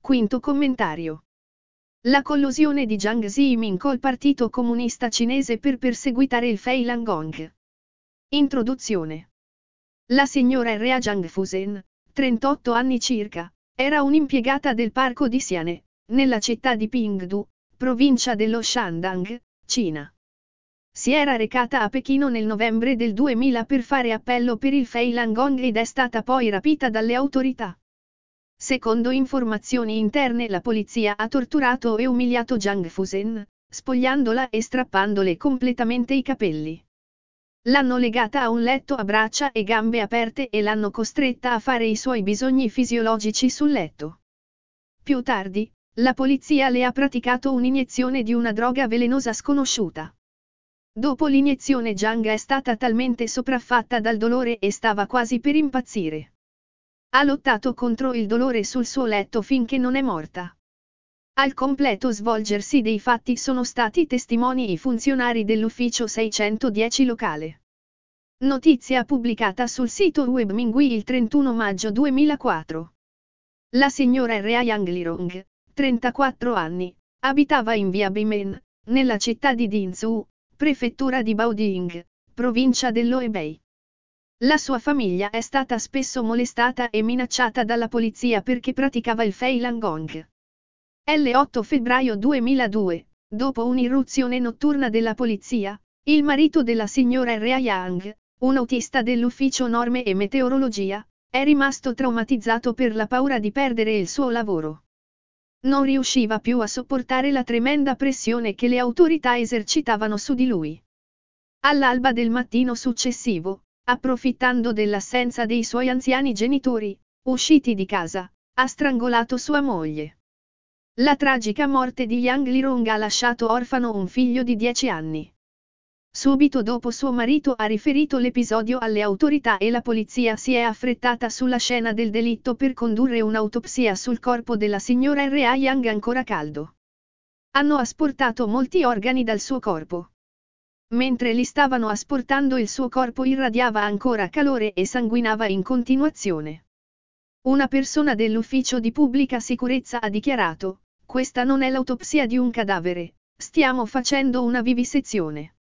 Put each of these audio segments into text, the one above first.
Quinto commentario. La collusione di Jiang Zemin col Partito Comunista Cinese per perseguitare il Falun Gong. Introduzione. La signora Rea Jiang Fusen, 38 anni circa, era un'impiegata del parco di Xiane, nella città di Pingdu, provincia dello Shandong, Cina. Si era recata a Pechino nel novembre del 2000 per fare appello per il Falun Gong ed è stata poi rapita dalle autorità. Secondo informazioni interne, la polizia ha torturato e umiliato Jiang Fusen, spogliandola e strappandole completamente i capelli. L'hanno legata a un letto a braccia e gambe aperte e l'hanno costretta a fare i suoi bisogni fisiologici sul letto. Più tardi, la polizia le ha praticato un'iniezione di una droga velenosa sconosciuta. Dopo l'iniezione Jiang è stata talmente sopraffatta dal dolore e stava quasi per impazzire. Ha lottato contro il dolore sul suo letto finché non è morta. Al completo svolgersi dei fatti sono stati testimoni i funzionari dell'ufficio 610 locale. Notizia pubblicata sul sito web Minghui il 31 maggio 2004. La signora Rea Yang Lirong, 34 anni, abitava in via Bimen, nella città di Dinzhou, prefettura di Baoding, provincia dell'Hebei. La sua famiglia è stata spesso molestata e minacciata dalla polizia perché praticava il Falun Gong. L'8 febbraio 2002, dopo un'irruzione notturna della polizia, il marito della signora Rea Yang, un autista dell'ufficio norme e meteorologia, è rimasto traumatizzato per la paura di perdere il suo lavoro. Non riusciva più a sopportare la tremenda pressione che le autorità esercitavano su di lui. All'alba del mattino successivo, approfittando dell'assenza dei suoi anziani genitori, usciti di casa, ha strangolato sua moglie. La tragica morte di Yang Lirong ha lasciato orfano un figlio di 10 anni. Subito dopo suo marito ha riferito l'episodio alle autorità e la polizia si è affrettata sulla scena del delitto per condurre un'autopsia sul corpo della signora Rea Yang ancora caldo. Hanno asportato molti organi dal suo corpo. Mentre li stavano asportando il suo corpo irradiava ancora calore e sanguinava in continuazione. Una persona dell'ufficio di pubblica sicurezza ha dichiarato: "Questa non è l'autopsia di un cadavere, stiamo facendo una vivisezione".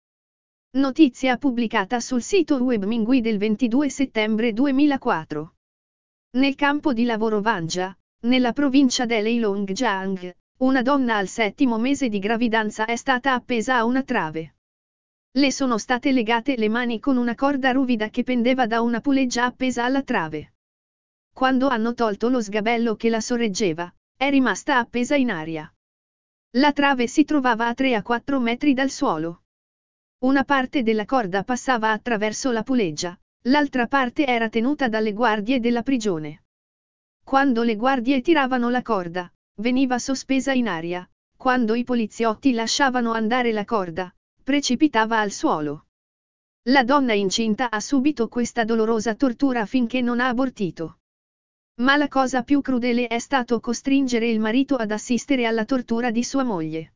Notizia pubblicata sul sito web Minghui del 22 settembre 2004. Nel campo di lavoro Vanja, nella provincia dell'Heilongjiang, una donna al 7° mese di gravidanza è stata appesa a una trave. Le sono state legate le mani con una corda ruvida che pendeva da una puleggia appesa alla trave. Quando hanno tolto lo sgabello che la sorreggeva, è rimasta appesa in aria. La trave si trovava a 3 a 4 metri dal suolo. Una parte della corda passava attraverso la puleggia, l'altra parte era tenuta dalle guardie della prigione. Quando le guardie tiravano la corda, veniva sospesa in aria, quando i poliziotti lasciavano andare la corda, precipitava al suolo. La donna incinta ha subito questa dolorosa tortura finché non ha abortito. Ma la cosa più crudele è stato costringere il marito ad assistere alla tortura di sua moglie.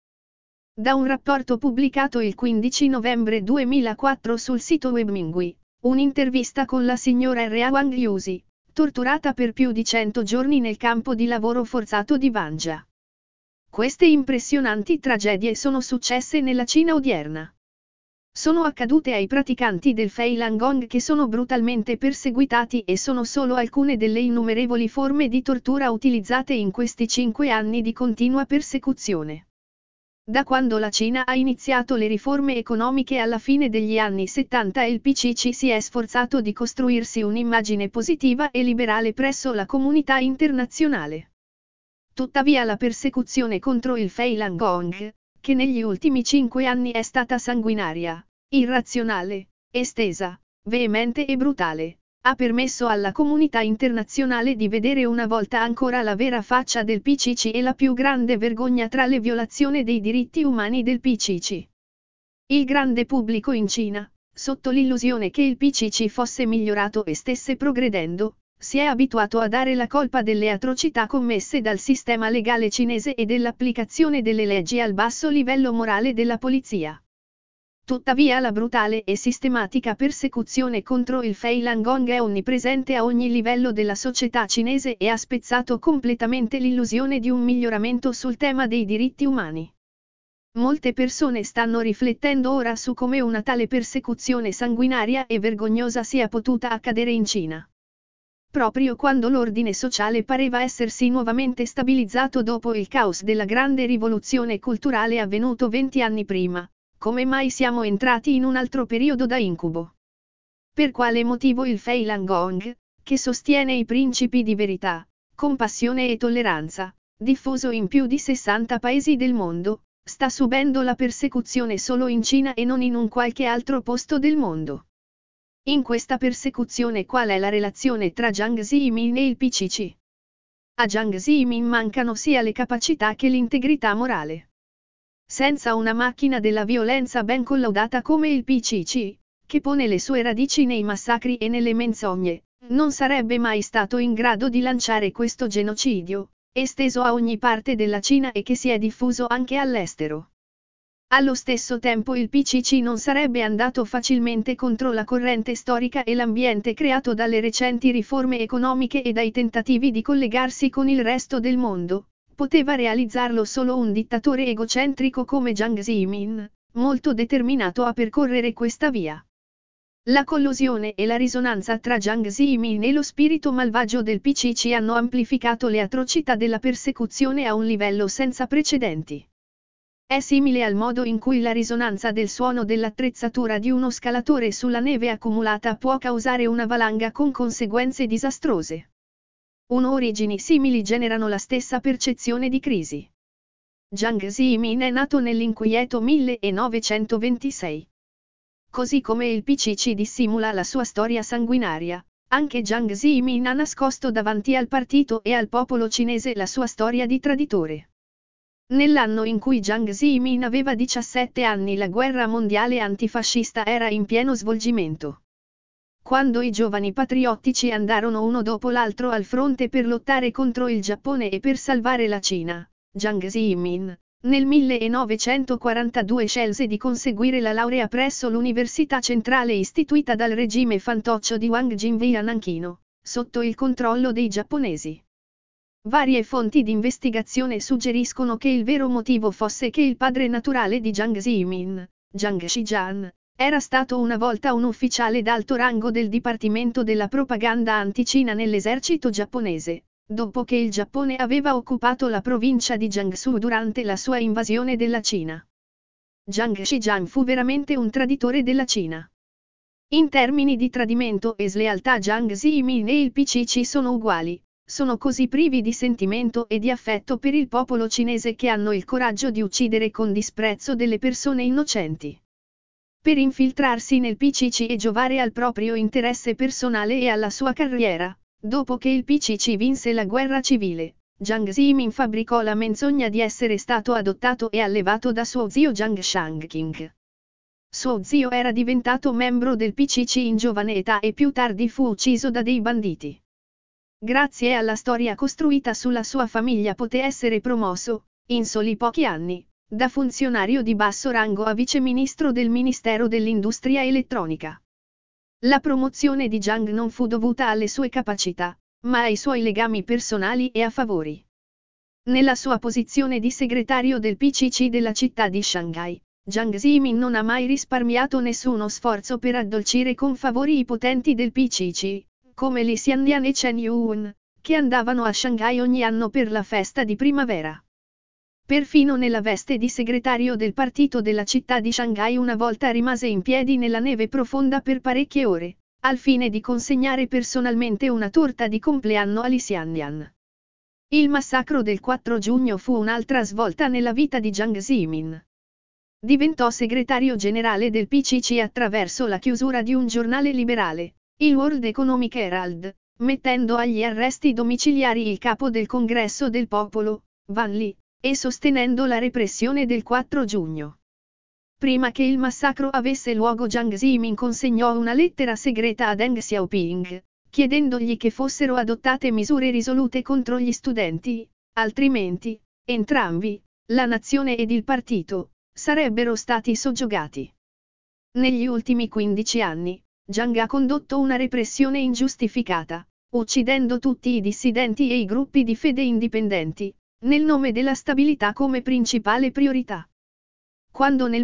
Da un rapporto pubblicato il 15 novembre 2004 sul sito web Minghui, un'intervista con la signora Rea Wang Yusi, torturata per più di 100 giorni nel campo di lavoro forzato di Vanja. Queste impressionanti tragedie sono successe nella Cina odierna. Sono accadute ai praticanti del Falun Gong che sono brutalmente perseguitati e sono solo alcune delle innumerevoli forme di tortura utilizzate in questi 5 anni di continua persecuzione. Da quando la Cina ha iniziato le riforme economiche alla fine degli anni 70 il PCC si è sforzato di costruirsi un'immagine positiva e liberale presso la comunità internazionale. Tuttavia la persecuzione contro il Falun Gong, che negli ultimi 5 anni è stata sanguinaria, irrazionale, estesa, veemente e brutale, ha permesso alla comunità internazionale di vedere una volta ancora la vera faccia del PCC e la più grande vergogna tra le violazioni dei diritti umani del PCC. Il grande pubblico in Cina, sotto l'illusione che il PCC fosse migliorato e stesse progredendo, si è abituato a dare la colpa delle atrocità commesse dal sistema legale cinese e dell'applicazione delle leggi al basso livello morale della polizia. Tuttavia la brutale e sistematica persecuzione contro il Falun Gong è onnipresente a ogni livello della società cinese e ha spezzato completamente l'illusione di un miglioramento sul tema dei diritti umani. Molte persone stanno riflettendo ora su come una tale persecuzione sanguinaria e vergognosa sia potuta accadere in Cina. Proprio quando l'ordine sociale pareva essersi nuovamente stabilizzato dopo il caos della grande rivoluzione culturale avvenuto 20 anni prima, come mai siamo entrati in un altro periodo da incubo? Per quale motivo il Falun Gong, che sostiene i principi di verità, compassione e tolleranza, diffuso in più di 60 paesi del mondo, sta subendo la persecuzione solo in Cina e non in un qualche altro posto del mondo? In questa persecuzione qual è la relazione tra Jiang Zemin e il PCC? A Jiang Zemin mancano sia le capacità che l'integrità morale. Senza una macchina della violenza ben collaudata come il PCC, che pone le sue radici nei massacri e nelle menzogne, non sarebbe mai stato in grado di lanciare questo genocidio, esteso a ogni parte della Cina e che si è diffuso anche all'estero. Allo stesso tempo il PCC non sarebbe andato facilmente contro la corrente storica e l'ambiente creato dalle recenti riforme economiche e dai tentativi di collegarsi con il resto del mondo. Poteva realizzarlo solo un dittatore egocentrico come Jiang Zemin, molto determinato a percorrere questa via. La collusione e la risonanza tra Jiang Zemin e lo spirito malvagio del PCC hanno amplificato le atrocità della persecuzione a un livello senza precedenti. È simile al modo in cui la risonanza del suono dell'attrezzatura di uno scalatore sulla neve accumulata può causare una valanga con conseguenze disastrose. Origini simili generano la stessa percezione di crisi. Jiang Zemin è nato nell'inquieto 1926. Così come il PCC dissimula la sua storia sanguinaria, anche Jiang Zemin ha nascosto davanti al partito e al popolo cinese la sua storia di traditore. Nell'anno in cui Jiang Zemin aveva 17 anni la guerra mondiale antifascista era in pieno svolgimento. Quando i giovani patriottici andarono uno dopo l'altro al fronte per lottare contro il Giappone e per salvare la Cina, Jiang Zemin, nel 1942 scelse di conseguire la laurea presso l'Università Centrale istituita dal regime fantoccio di Wang Jingwei a Nanchino, sotto il controllo dei giapponesi. Varie fonti di investigazione suggeriscono che il vero motivo fosse che il padre naturale di Jiang Zemin, Jiang Shijian, era stato una volta un ufficiale d'alto rango del Dipartimento della Propaganda Anticina nell'esercito giapponese, dopo che il Giappone aveva occupato la provincia di Jiangsu durante la sua invasione della Cina. Jiang Shijian fu veramente un traditore della Cina. In termini di tradimento e slealtà Jiang Zemin e il PCC sono uguali, sono così privi di sentimento e di affetto per il popolo cinese che hanno il coraggio di uccidere con disprezzo delle persone innocenti. Per infiltrarsi nel PCC e giovare al proprio interesse personale e alla sua carriera, dopo che il PCC vinse la guerra civile, Jiang Zemin fabbricò la menzogna di essere stato adottato e allevato da suo zio Jiang Shangqing. Suo zio era diventato membro del PCC in giovane età e più tardi fu ucciso da dei banditi. Grazie alla storia costruita sulla sua famiglia poté essere promosso, in soli pochi anni, da funzionario di basso rango a viceministro del Ministero dell'Industria Elettronica. La promozione di Jiang non fu dovuta alle sue capacità, ma ai suoi legami personali e a favori. Nella sua posizione di segretario del PCC della città di Shanghai, Jiang Zemin non ha mai risparmiato nessuno sforzo per addolcire con favori i potenti del PCC, come Li Xianlian e Chen Yun, che andavano a Shanghai ogni anno per la festa di primavera. Perfino nella veste di segretario del partito della città di Shanghai una volta rimase in piedi nella neve profonda per parecchie ore, al fine di consegnare personalmente una torta di compleanno a Li Xianlian. Il massacro del 4 giugno fu un'altra svolta nella vita di Jiang Zemin. Diventò segretario generale del PCC attraverso la chiusura di un giornale liberale, il World Economic Herald, mettendo agli arresti domiciliari il capo del Congresso del Popolo, Van Li, e sostenendo la repressione del 4 giugno. Prima che il massacro avesse luogo Jiang Zemin consegnò una lettera segreta a Deng Xiaoping, chiedendogli che fossero adottate misure risolute contro gli studenti, altrimenti, entrambi, la nazione ed il partito, sarebbero stati soggiogati. Negli ultimi 15 anni, Jiang ha condotto una repressione ingiustificata, uccidendo tutti i dissidenti e i gruppi di fede indipendenti, nel nome della stabilità come principale priorità. Quando nel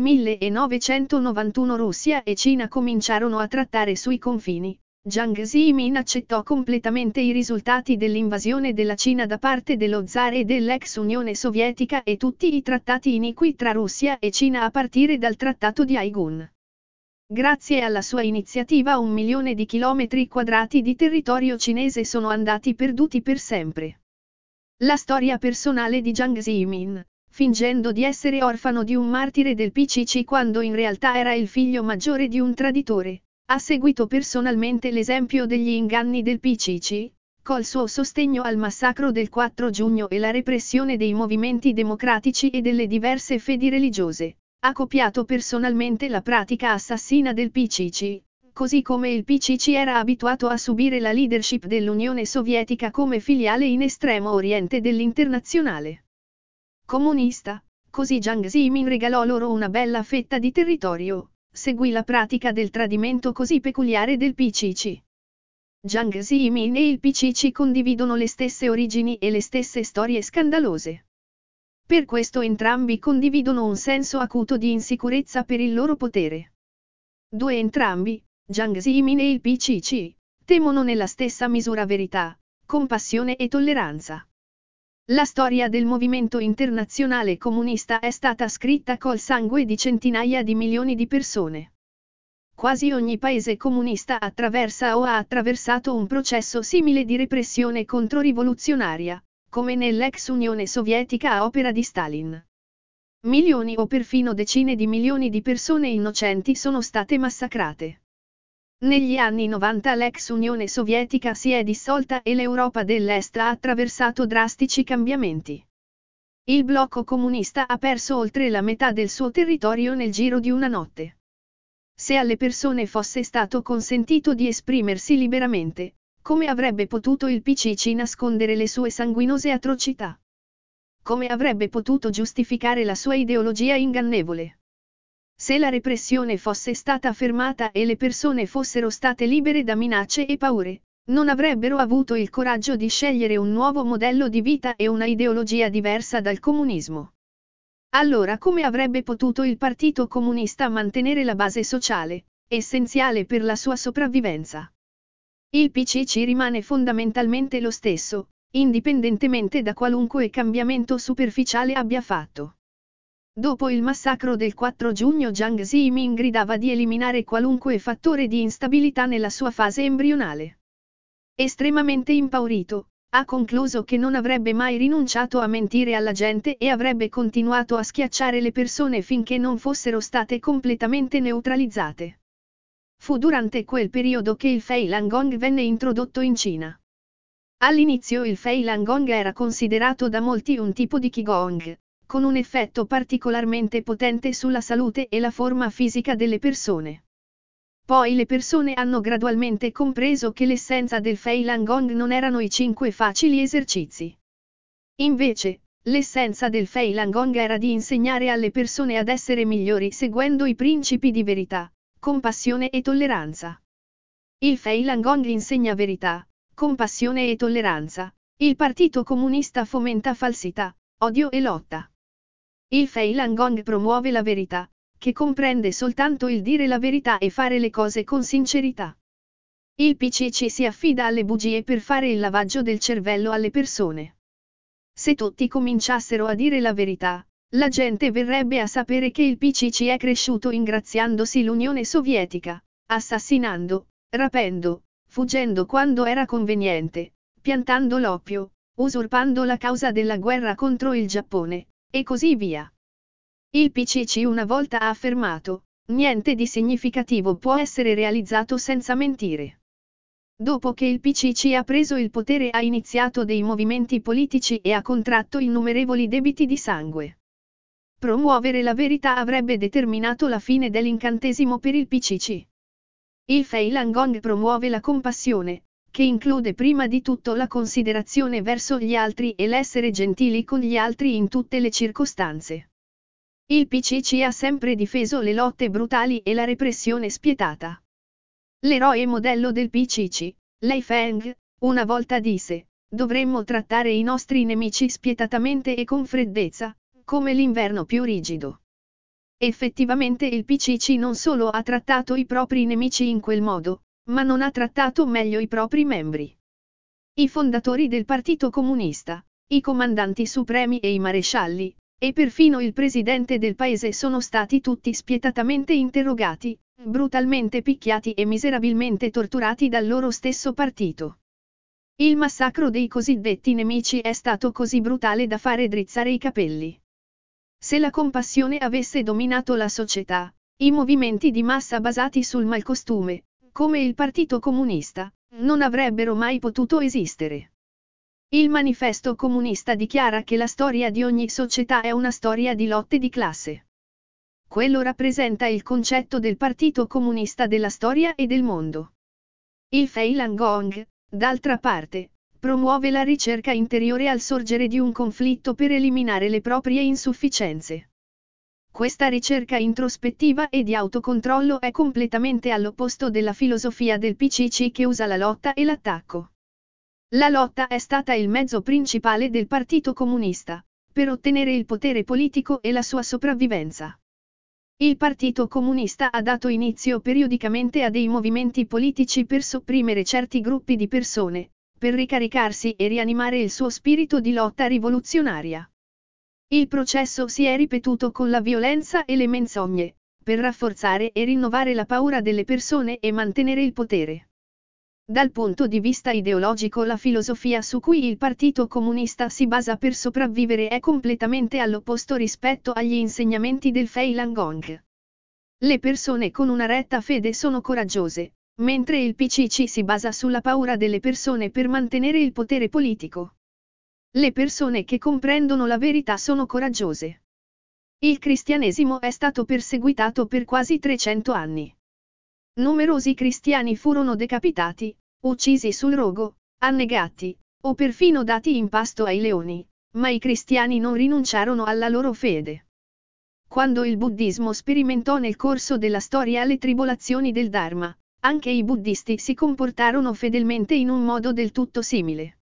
1991 Russia e Cina cominciarono a trattare sui confini, Jiang Zemin accettò completamente i risultati dell'invasione della Cina da parte dello zar e dell'ex Unione Sovietica e tutti i trattati iniqui tra Russia e Cina a partire dal Trattato di Aigun. Grazie alla sua iniziativa 1 milione di chilometri quadrati di territorio cinese sono andati perduti per sempre. La storia personale di Jiang Zemin, fingendo di essere orfano di un martire del PCC quando in realtà era il figlio maggiore di un traditore, ha seguito personalmente l'esempio degli inganni del PCC, col suo sostegno al massacro del 4 giugno e la repressione dei movimenti democratici e delle diverse fedi religiose. Ha copiato personalmente la pratica assassina del PCC, così come il PCC era abituato a subire la leadership dell'Unione Sovietica come filiale in Estremo Oriente dell'Internazionale Comunista, così Jiang Zemin regalò loro una bella fetta di territorio, seguì la pratica del tradimento così peculiare del PCC. Jiang Zemin e il PCC condividono le stesse origini e le stesse storie scandalose. Per questo entrambi condividono un senso acuto di insicurezza per il loro potere. Entrambi, Jiang Zemin e il PCC, temono nella stessa misura verità, compassione e tolleranza. La storia del movimento internazionale comunista è stata scritta col sangue di centinaia di milioni di persone. Quasi ogni paese comunista attraversa o ha attraversato un processo simile di repressione controrivoluzionaria, come nell'ex Unione Sovietica a opera di Stalin. Milioni o perfino decine di milioni di persone innocenti sono state massacrate. Negli anni 90 l'ex Unione Sovietica si è dissolta e l'Europa dell'Est ha attraversato drastici cambiamenti. Il blocco comunista ha perso oltre la metà del suo territorio nel giro di una notte. Se alle persone fosse stato consentito di esprimersi liberamente, come avrebbe potuto il PCC nascondere le sue sanguinose atrocità? Come avrebbe potuto giustificare la sua ideologia ingannevole? Se la repressione fosse stata fermata e le persone fossero state libere da minacce e paure, non avrebbero avuto il coraggio di scegliere un nuovo modello di vita e una ideologia diversa dal comunismo. Allora come avrebbe potuto il Partito Comunista mantenere la base sociale, essenziale per la sua sopravvivenza? Il PCC rimane fondamentalmente lo stesso, indipendentemente da qualunque cambiamento superficiale abbia fatto. Dopo il massacro del 4 giugno Jiang Zemin gridava di eliminare qualunque fattore di instabilità nella sua fase embrionale. Estremamente impaurito, ha concluso che non avrebbe mai rinunciato a mentire alla gente e avrebbe continuato a schiacciare le persone finché non fossero state completamente neutralizzate. Fu durante quel periodo che il Falun Gong venne introdotto in Cina. All'inizio il Falun Gong era considerato da molti un tipo di Qigong, con un effetto particolarmente potente sulla salute e la forma fisica delle persone. Poi le persone hanno gradualmente compreso che l'essenza del Falun Gong non erano i 5 facili esercizi. Invece, l'essenza del Falun Gong era di insegnare alle persone ad essere migliori seguendo i principi di verità, compassione e tolleranza. Il Falun Gong insegna verità, compassione e tolleranza, il Partito Comunista fomenta falsità, odio e lotta. Il Falun Gong promuove la verità, che comprende soltanto il dire la verità e fare le cose con sincerità. Il PCC si affida alle bugie per fare il lavaggio del cervello alle persone. Se tutti cominciassero a dire la verità, la gente verrebbe a sapere che il PCC è cresciuto ingraziandosi l'Unione Sovietica, assassinando, rapendo, fuggendo quando era conveniente, piantando l'oppio, usurpando la causa della guerra contro il Giappone, e così via. Il PCC una volta ha affermato, niente di significativo può essere realizzato senza mentire. Dopo che il PCC ha preso il potere ha iniziato dei movimenti politici e ha contratto innumerevoli debiti di sangue. Promuovere la verità avrebbe determinato la fine dell'incantesimo per il PCC. Il Falun Gong promuove la compassione, che include prima di tutto la considerazione verso gli altri e l'essere gentili con gli altri in tutte le circostanze. Il PCC ha sempre difeso le lotte brutali e la repressione spietata. L'eroe modello del PCC, Lei Feng, una volta disse: dovremmo trattare i nostri nemici spietatamente e con freddezza, come l'inverno più rigido. Effettivamente il PCC non solo ha trattato i propri nemici in quel modo, ma non ha trattato meglio i propri membri. I fondatori del Partito Comunista, i comandanti supremi e i marescialli, e perfino il presidente del paese sono stati tutti spietatamente interrogati, brutalmente picchiati e miserabilmente torturati dal loro stesso partito. Il massacro dei cosiddetti nemici è stato così brutale da fare drizzare i capelli. Se la compassione avesse dominato la società, i movimenti di massa basati sul malcostume, come il Partito Comunista, non avrebbero mai potuto esistere. Il manifesto comunista dichiara che la storia di ogni società è una storia di lotte di classe. Quello rappresenta il concetto del Partito Comunista della storia e del mondo. Il Falun Gong, d'altra parte, promuove la ricerca interiore al sorgere di un conflitto per eliminare le proprie insufficienze. Questa ricerca introspettiva e di autocontrollo è completamente all'opposto della filosofia del PCC che usa la lotta e l'attacco. La lotta è stata il mezzo principale del Partito Comunista, per ottenere il potere politico e la sua sopravvivenza. Il Partito Comunista ha dato inizio periodicamente a dei movimenti politici per sopprimere certi gruppi di persone, per ricaricarsi e rianimare il suo spirito di lotta rivoluzionaria. Il processo si è ripetuto con la violenza e le menzogne, per rafforzare e rinnovare la paura delle persone e mantenere il potere. Dal punto di vista ideologico la filosofia su cui il Partito Comunista si basa per sopravvivere è completamente all'opposto rispetto agli insegnamenti del Falun Gong. Le persone con una retta fede sono coraggiose, mentre il PCC si basa sulla paura delle persone per mantenere il potere politico. Le persone che comprendono la verità sono coraggiose. Il cristianesimo è stato perseguitato per quasi 300 anni. Numerosi cristiani furono decapitati, uccisi sul rogo, annegati, o perfino dati in pasto ai leoni, ma i cristiani non rinunciarono alla loro fede. Quando il buddismo sperimentò nel corso della storia le tribolazioni del Dharma, anche i buddisti si comportarono fedelmente in un modo del tutto simile.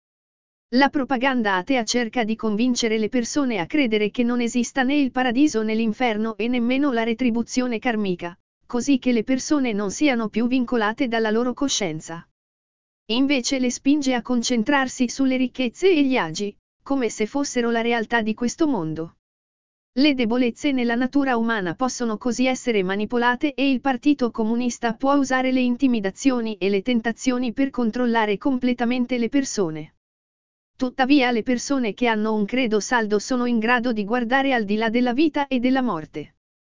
La propaganda atea cerca di convincere le persone a credere che non esista né il paradiso né l'inferno e nemmeno la retribuzione karmica, così che le persone non siano più vincolate dalla loro coscienza. Invece le spinge a concentrarsi sulle ricchezze e gli agi, come se fossero la realtà di questo mondo. Le debolezze nella natura umana possono così essere manipolate e il Partito Comunista può usare le intimidazioni e le tentazioni per controllare completamente le persone. Tuttavia le persone che hanno un credo saldo sono in grado di guardare al di là della vita e della morte.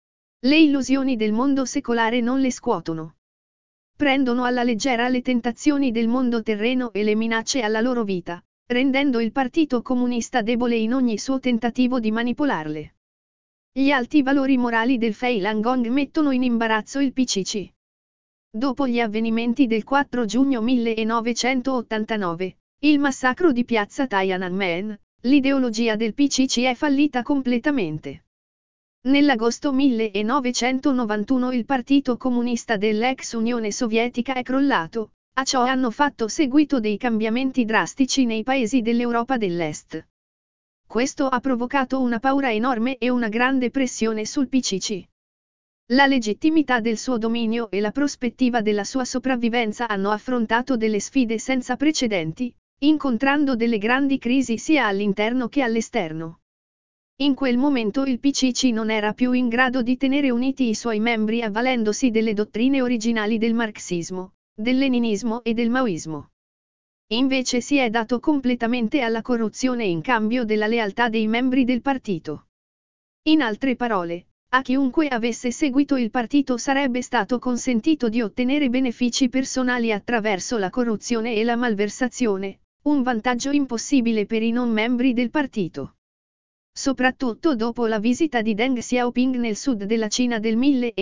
Le illusioni del mondo secolare non le scuotono. Prendono alla leggera le tentazioni del mondo terreno e le minacce alla loro vita, rendendo il Partito Comunista debole in ogni suo tentativo di manipolarle. Gli alti valori morali del Falun Gong mettono in imbarazzo il PCC. Dopo gli avvenimenti del 4 giugno 1989, il massacro di piazza Tiananmen, l'ideologia del PCC è fallita completamente. Nell'agosto 1991 il Partito Comunista dell'ex Unione Sovietica è crollato, a ciò hanno fatto seguito dei cambiamenti drastici nei paesi dell'Europa dell'Est. Questo ha provocato una paura enorme e una grande pressione sul PCC. La legittimità del suo dominio e la prospettiva della sua sopravvivenza hanno affrontato delle sfide senza precedenti, incontrando delle grandi crisi sia all'interno che all'esterno. In quel momento il PCC non era più in grado di tenere uniti i suoi membri avvalendosi delle dottrine originali del marxismo, del leninismo e del maoismo. Invece si è dato completamente alla corruzione in cambio della lealtà dei membri del partito. In altre parole, a chiunque avesse seguito il partito sarebbe stato consentito di ottenere benefici personali attraverso la corruzione e la malversazione, un vantaggio impossibile per i non membri del partito. Soprattutto dopo la visita di Deng Xiaoping nel sud della Cina del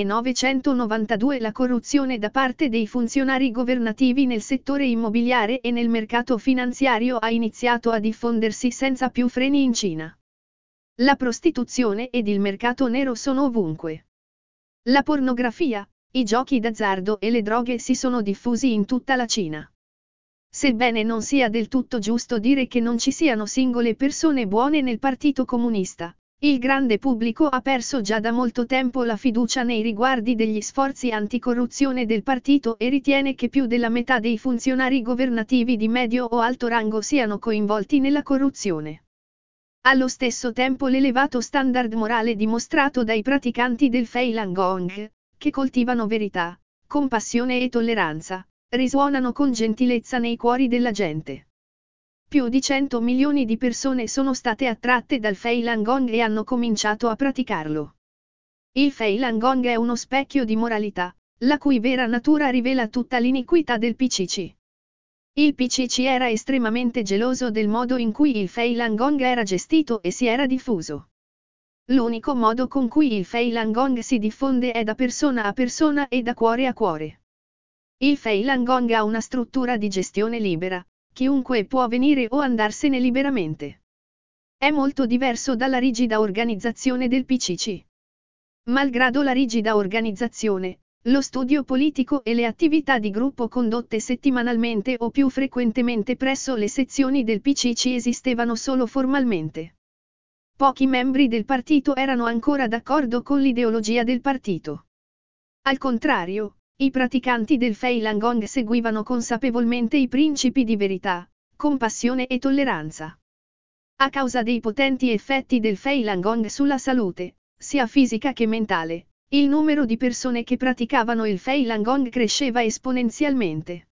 1992 la corruzione da parte dei funzionari governativi nel settore immobiliare e nel mercato finanziario ha iniziato a diffondersi senza più freni in Cina. La prostituzione ed il mercato nero sono ovunque. La pornografia, i giochi d'azzardo e le droghe si sono diffusi in tutta la Cina. Sebbene non sia del tutto giusto dire che non ci siano singole persone buone nel Partito Comunista, il grande pubblico ha perso già da molto tempo la fiducia nei riguardi degli sforzi anticorruzione del partito e ritiene che più della metà dei funzionari governativi di medio o alto rango siano coinvolti nella corruzione. Allo stesso tempo l'elevato standard morale dimostrato dai praticanti del Falun Gong, che coltivano verità, compassione e tolleranza, risuonano con gentilezza nei cuori della gente. Più di 100 milioni di persone sono state attratte dal Falun Gong e hanno cominciato a praticarlo. Il Falun Gong è uno specchio di moralità, la cui vera natura rivela tutta l'iniquità del PCC. Il PCC era estremamente geloso del modo in cui il Falun Gong era gestito e si era diffuso. L'unico modo con cui il Falun Gong si diffonde è da persona a persona e da cuore a cuore. Il Falun Gong ha una struttura di gestione libera, chiunque può venire o andarsene liberamente. È molto diverso dalla rigida organizzazione del PCC. Malgrado la rigida organizzazione, lo studio politico e le attività di gruppo condotte settimanalmente o più frequentemente presso le sezioni del PCC esistevano solo formalmente. Pochi membri del partito erano ancora d'accordo con l'ideologia del partito. Al contrario, i praticanti del Falun Gong seguivano consapevolmente i principi di verità, compassione e tolleranza. A causa dei potenti effetti del Falun Gong sulla salute, sia fisica che mentale, il numero di persone che praticavano il Falun Gong cresceva esponenzialmente.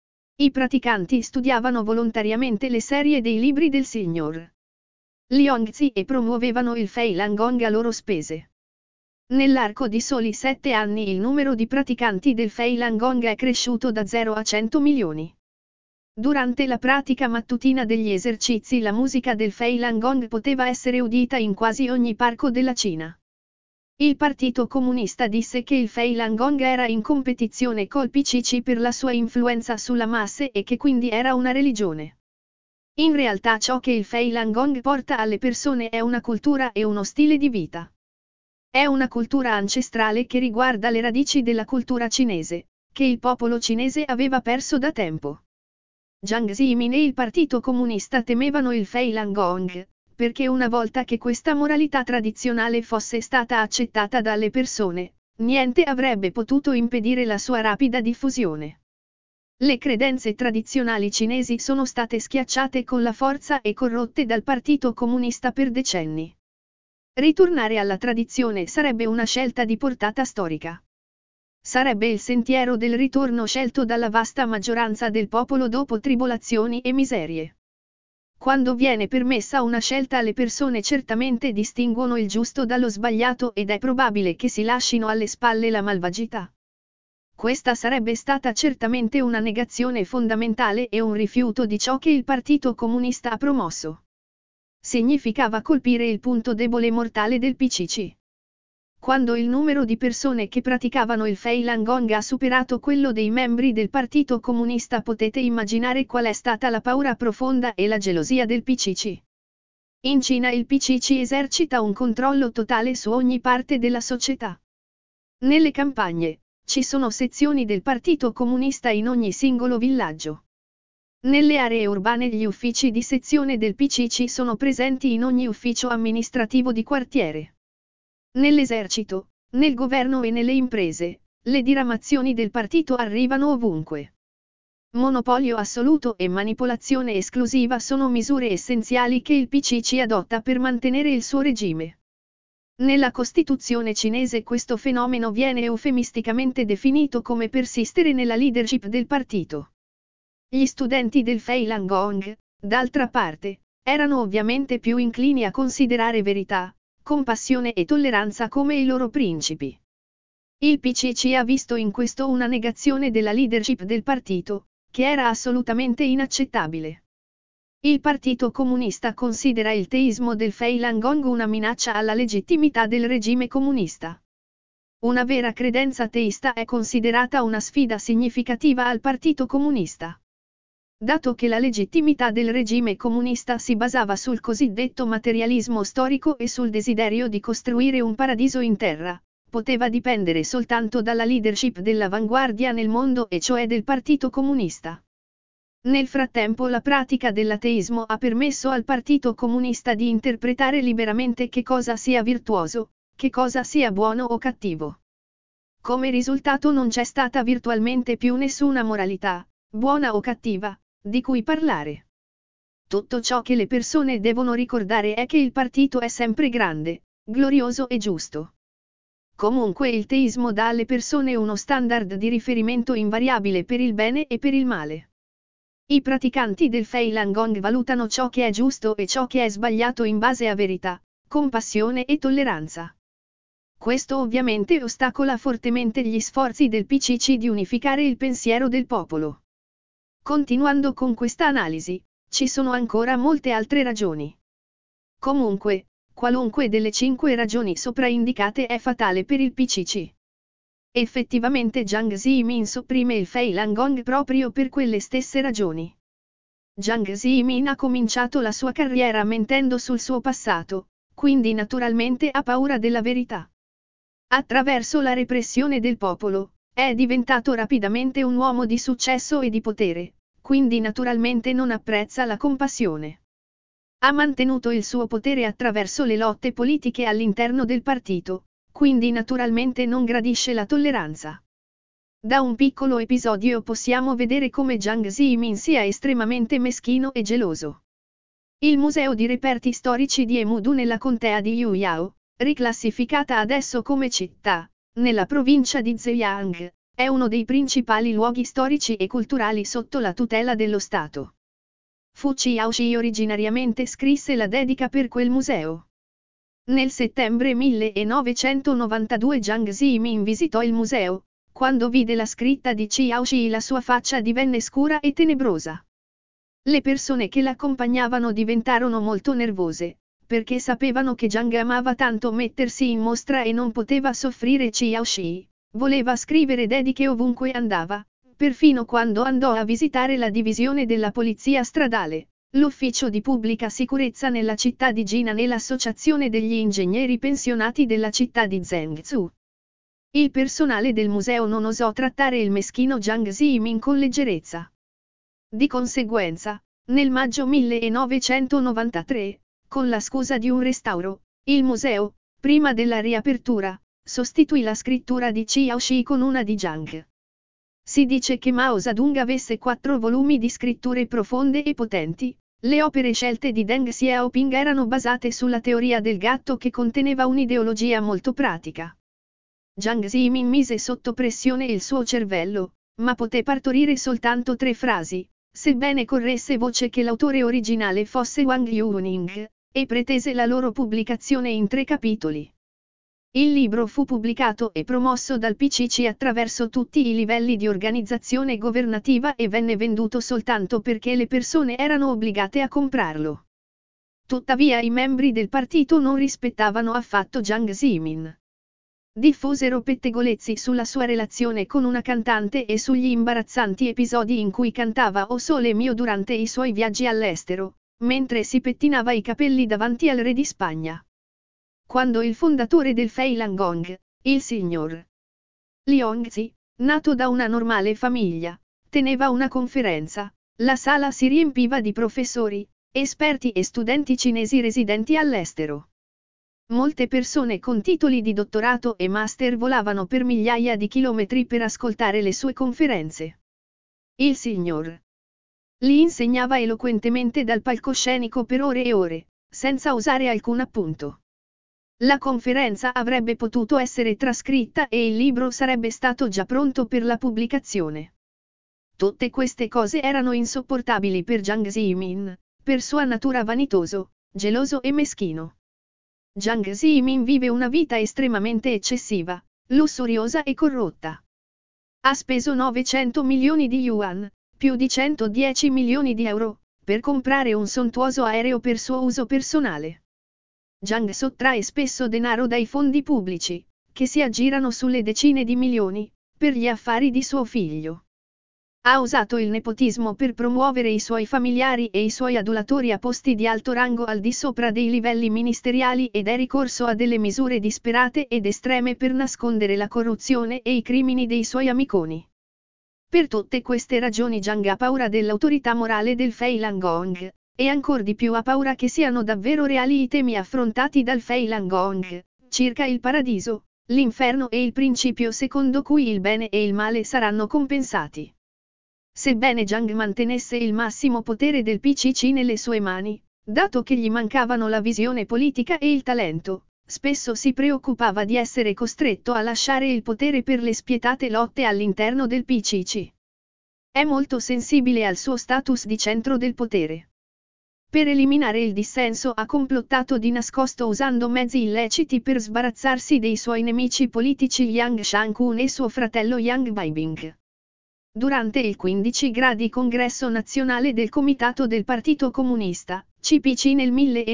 I praticanti studiavano volontariamente le serie dei libri del Signor Liongzi e promuovevano il Falun Gong a loro spese. Nell'arco di soli 7 anni il numero di praticanti del Falun Gong è cresciuto da 0 a 100 milioni. Durante la pratica mattutina degli esercizi la musica del Falun Gong poteva essere udita in quasi ogni parco della Cina. Il Partito Comunista disse che il Falun Gong era in competizione col PCC per la sua influenza sulla masse e che quindi era una religione. In realtà ciò che il Falun Gong porta alle persone è una cultura e uno stile di vita. È una cultura ancestrale che riguarda le radici della cultura cinese, che il popolo cinese aveva perso da tempo. Jiang Zemin e il Partito Comunista temevano il Falun Gong, perché una volta che questa moralità tradizionale fosse stata accettata dalle persone, niente avrebbe potuto impedire la sua rapida diffusione. Le credenze tradizionali cinesi sono state schiacciate con la forza e corrotte dal Partito Comunista per decenni. Ritornare alla tradizione sarebbe una scelta di portata storica. Sarebbe il sentiero del ritorno scelto dalla vasta maggioranza del popolo dopo tribolazioni e miserie. Quando viene permessa una scelta le persone certamente distinguono il giusto dallo sbagliato ed è probabile che si lascino alle spalle la malvagità. Questa sarebbe stata certamente una negazione fondamentale e un rifiuto di ciò che il Partito Comunista ha promosso. Significava colpire il punto debole mortale del PCC. Quando il numero di persone che praticavano il Falun Gong ha superato quello dei membri del Partito Comunista potete immaginare qual è stata la paura profonda e la gelosia del PCC. In Cina il PCC esercita un controllo totale su ogni parte della società. Nelle campagne, ci sono sezioni del Partito Comunista in ogni singolo villaggio. Nelle aree urbane gli uffici di sezione del PCC sono presenti in ogni ufficio amministrativo di quartiere. Nell'esercito, nel governo e nelle imprese, le diramazioni del partito arrivano ovunque. Monopolio assoluto e manipolazione esclusiva sono misure essenziali che il PCC adotta per mantenere il suo regime. Nella Costituzione cinese questo fenomeno viene eufemisticamente definito come persistere nella leadership del partito. Gli studenti del Falun Gong, d'altra parte, erano ovviamente più inclini a considerare verità, compassione e tolleranza come i loro principi. Il PCC ha visto in questo una negazione della leadership del partito, che era assolutamente inaccettabile. Il Partito Comunista considera il teismo del Falun Gong una minaccia alla legittimità del regime comunista. Una vera credenza teista è considerata una sfida significativa al Partito Comunista. Dato che la legittimità del regime comunista si basava sul cosiddetto materialismo storico e sul desiderio di costruire un paradiso in terra, poteva dipendere soltanto dalla leadership dell'avanguardia nel mondo e cioè del Partito Comunista. Nel frattempo la pratica dell'ateismo ha permesso al Partito Comunista di interpretare liberamente che cosa sia virtuoso, che cosa sia buono o cattivo. Come risultato non c'è stata virtualmente più nessuna moralità, buona o cattiva, di cui parlare. Tutto ciò che le persone devono ricordare è che il partito è sempre grande, glorioso e giusto. Comunque il teismo dà alle persone uno standard di riferimento invariabile per il bene e per il male. I praticanti del Falun Gong valutano ciò che è giusto e ciò che è sbagliato in base a verità, compassione e tolleranza. Questo ovviamente ostacola fortemente gli sforzi del PCC di unificare il pensiero del popolo. Continuando con questa analisi, ci sono ancora molte altre ragioni. Comunque, qualunque delle 5 ragioni sopra indicate è fatale per il PCC. Effettivamente Jiang Zemin sopprime il Falun Gong proprio per quelle stesse ragioni. Jiang Zemin ha cominciato la sua carriera mentendo sul suo passato, quindi naturalmente ha paura della verità. Attraverso la repressione del popolo, è diventato rapidamente un uomo di successo e di potere, quindi naturalmente non apprezza la compassione. Ha mantenuto il suo potere attraverso le lotte politiche all'interno del partito, quindi naturalmente non gradisce la tolleranza. Da un piccolo episodio possiamo vedere come Jiang Zemin sia estremamente meschino e geloso. Il Museo di reperti storici di Emudu nella contea di Yuyao, riclassificata adesso come città, nella provincia di Zhejiang, è uno dei principali luoghi storici e culturali sotto la tutela dello Stato. Fu Xiaoxi originariamente scrisse la dedica per quel museo. Nel settembre 1992 Jiang Zemin visitò il museo, quando vide la scritta di Xiaoxi la sua faccia divenne scura e tenebrosa. Le persone che l'accompagnavano diventarono molto nervose, perché sapevano che Jiang amava tanto mettersi in mostra e non poteva soffrire Xiaoxi, voleva scrivere dediche ovunque andava, perfino quando andò a visitare la divisione della polizia stradale, l'ufficio di pubblica sicurezza nella città di Jinan e l'associazione degli ingegneri pensionati della città di Zhengzhou. Il personale del museo non osò trattare il meschino Jiang Zemin con leggerezza. Di conseguenza, nel maggio 1993, con la scusa di un restauro, il museo, prima della riapertura, sostituì la scrittura di Xiaoxi con una di Jiang. Si dice che Mao Zedong avesse 4 volumi di scritture profonde e potenti. Le opere scelte di Deng Xiaoping erano basate sulla teoria del gatto che conteneva un'ideologia molto pratica. Jiang Zemin mise sotto pressione il suo cervello, ma poté partorire soltanto 3 frasi, sebbene corresse voce che l'autore originale fosse Wang Yuning, e pretese la loro pubblicazione in 3 capitoli. Il libro fu pubblicato e promosso dal PCC attraverso tutti i livelli di organizzazione governativa e venne venduto soltanto perché le persone erano obbligate a comprarlo. Tuttavia i membri del partito non rispettavano affatto Jiang Zemin. Diffusero pettegolezzi sulla sua relazione con una cantante e sugli imbarazzanti episodi in cui cantava O Sole Mio durante i suoi viaggi all'estero, mentre si pettinava i capelli davanti al re di Spagna. Quando il fondatore del Falun Gong, il signor Liongzi, nato da una normale famiglia, teneva una conferenza, la sala si riempiva di professori, esperti e studenti cinesi residenti all'estero. Molte persone con titoli di dottorato e master volavano per migliaia di chilometri per ascoltare le sue conferenze. Il signor Li insegnava eloquentemente dal palcoscenico per ore e ore, senza usare alcun appunto. La conferenza avrebbe potuto essere trascritta e il libro sarebbe stato già pronto per la pubblicazione. Tutte queste cose erano insopportabili per Jiang Zemin, per sua natura vanitoso, geloso e meschino. Jiang Zemin vive una vita estremamente eccessiva, lussuriosa e corrotta. Ha speso 900 milioni di yuan, più di 110 milioni di euro, per comprare un sontuoso aereo per suo uso personale. Jiang sottrae spesso denaro dai fondi pubblici, che si aggirano sulle decine di milioni, per gli affari di suo figlio. Ha usato il nepotismo per promuovere i suoi familiari e i suoi adulatori a posti di alto rango al di sopra dei livelli ministeriali ed è ricorso a delle misure disperate ed estreme per nascondere la corruzione e i crimini dei suoi amiconi. Per tutte queste ragioni Jiang ha paura dell'autorità morale del Falun Gong, e ancor di più ha paura che siano davvero reali i temi affrontati dal Falun Gong, circa il paradiso, l'inferno e il principio secondo cui il bene e il male saranno compensati. Sebbene Jiang mantenesse il massimo potere del PCC nelle sue mani, dato che gli mancavano la visione politica e il talento, spesso si preoccupava di essere costretto a lasciare il potere per le spietate lotte all'interno del PCC. È molto sensibile al suo status di centro del potere. Per eliminare il dissenso ha complottato di nascosto usando mezzi illeciti per sbarazzarsi dei suoi nemici politici Yang Shangkun e suo fratello Yang Baibing. Durante il 15 gradi congresso nazionale del Comitato del Partito Comunista, CPC nel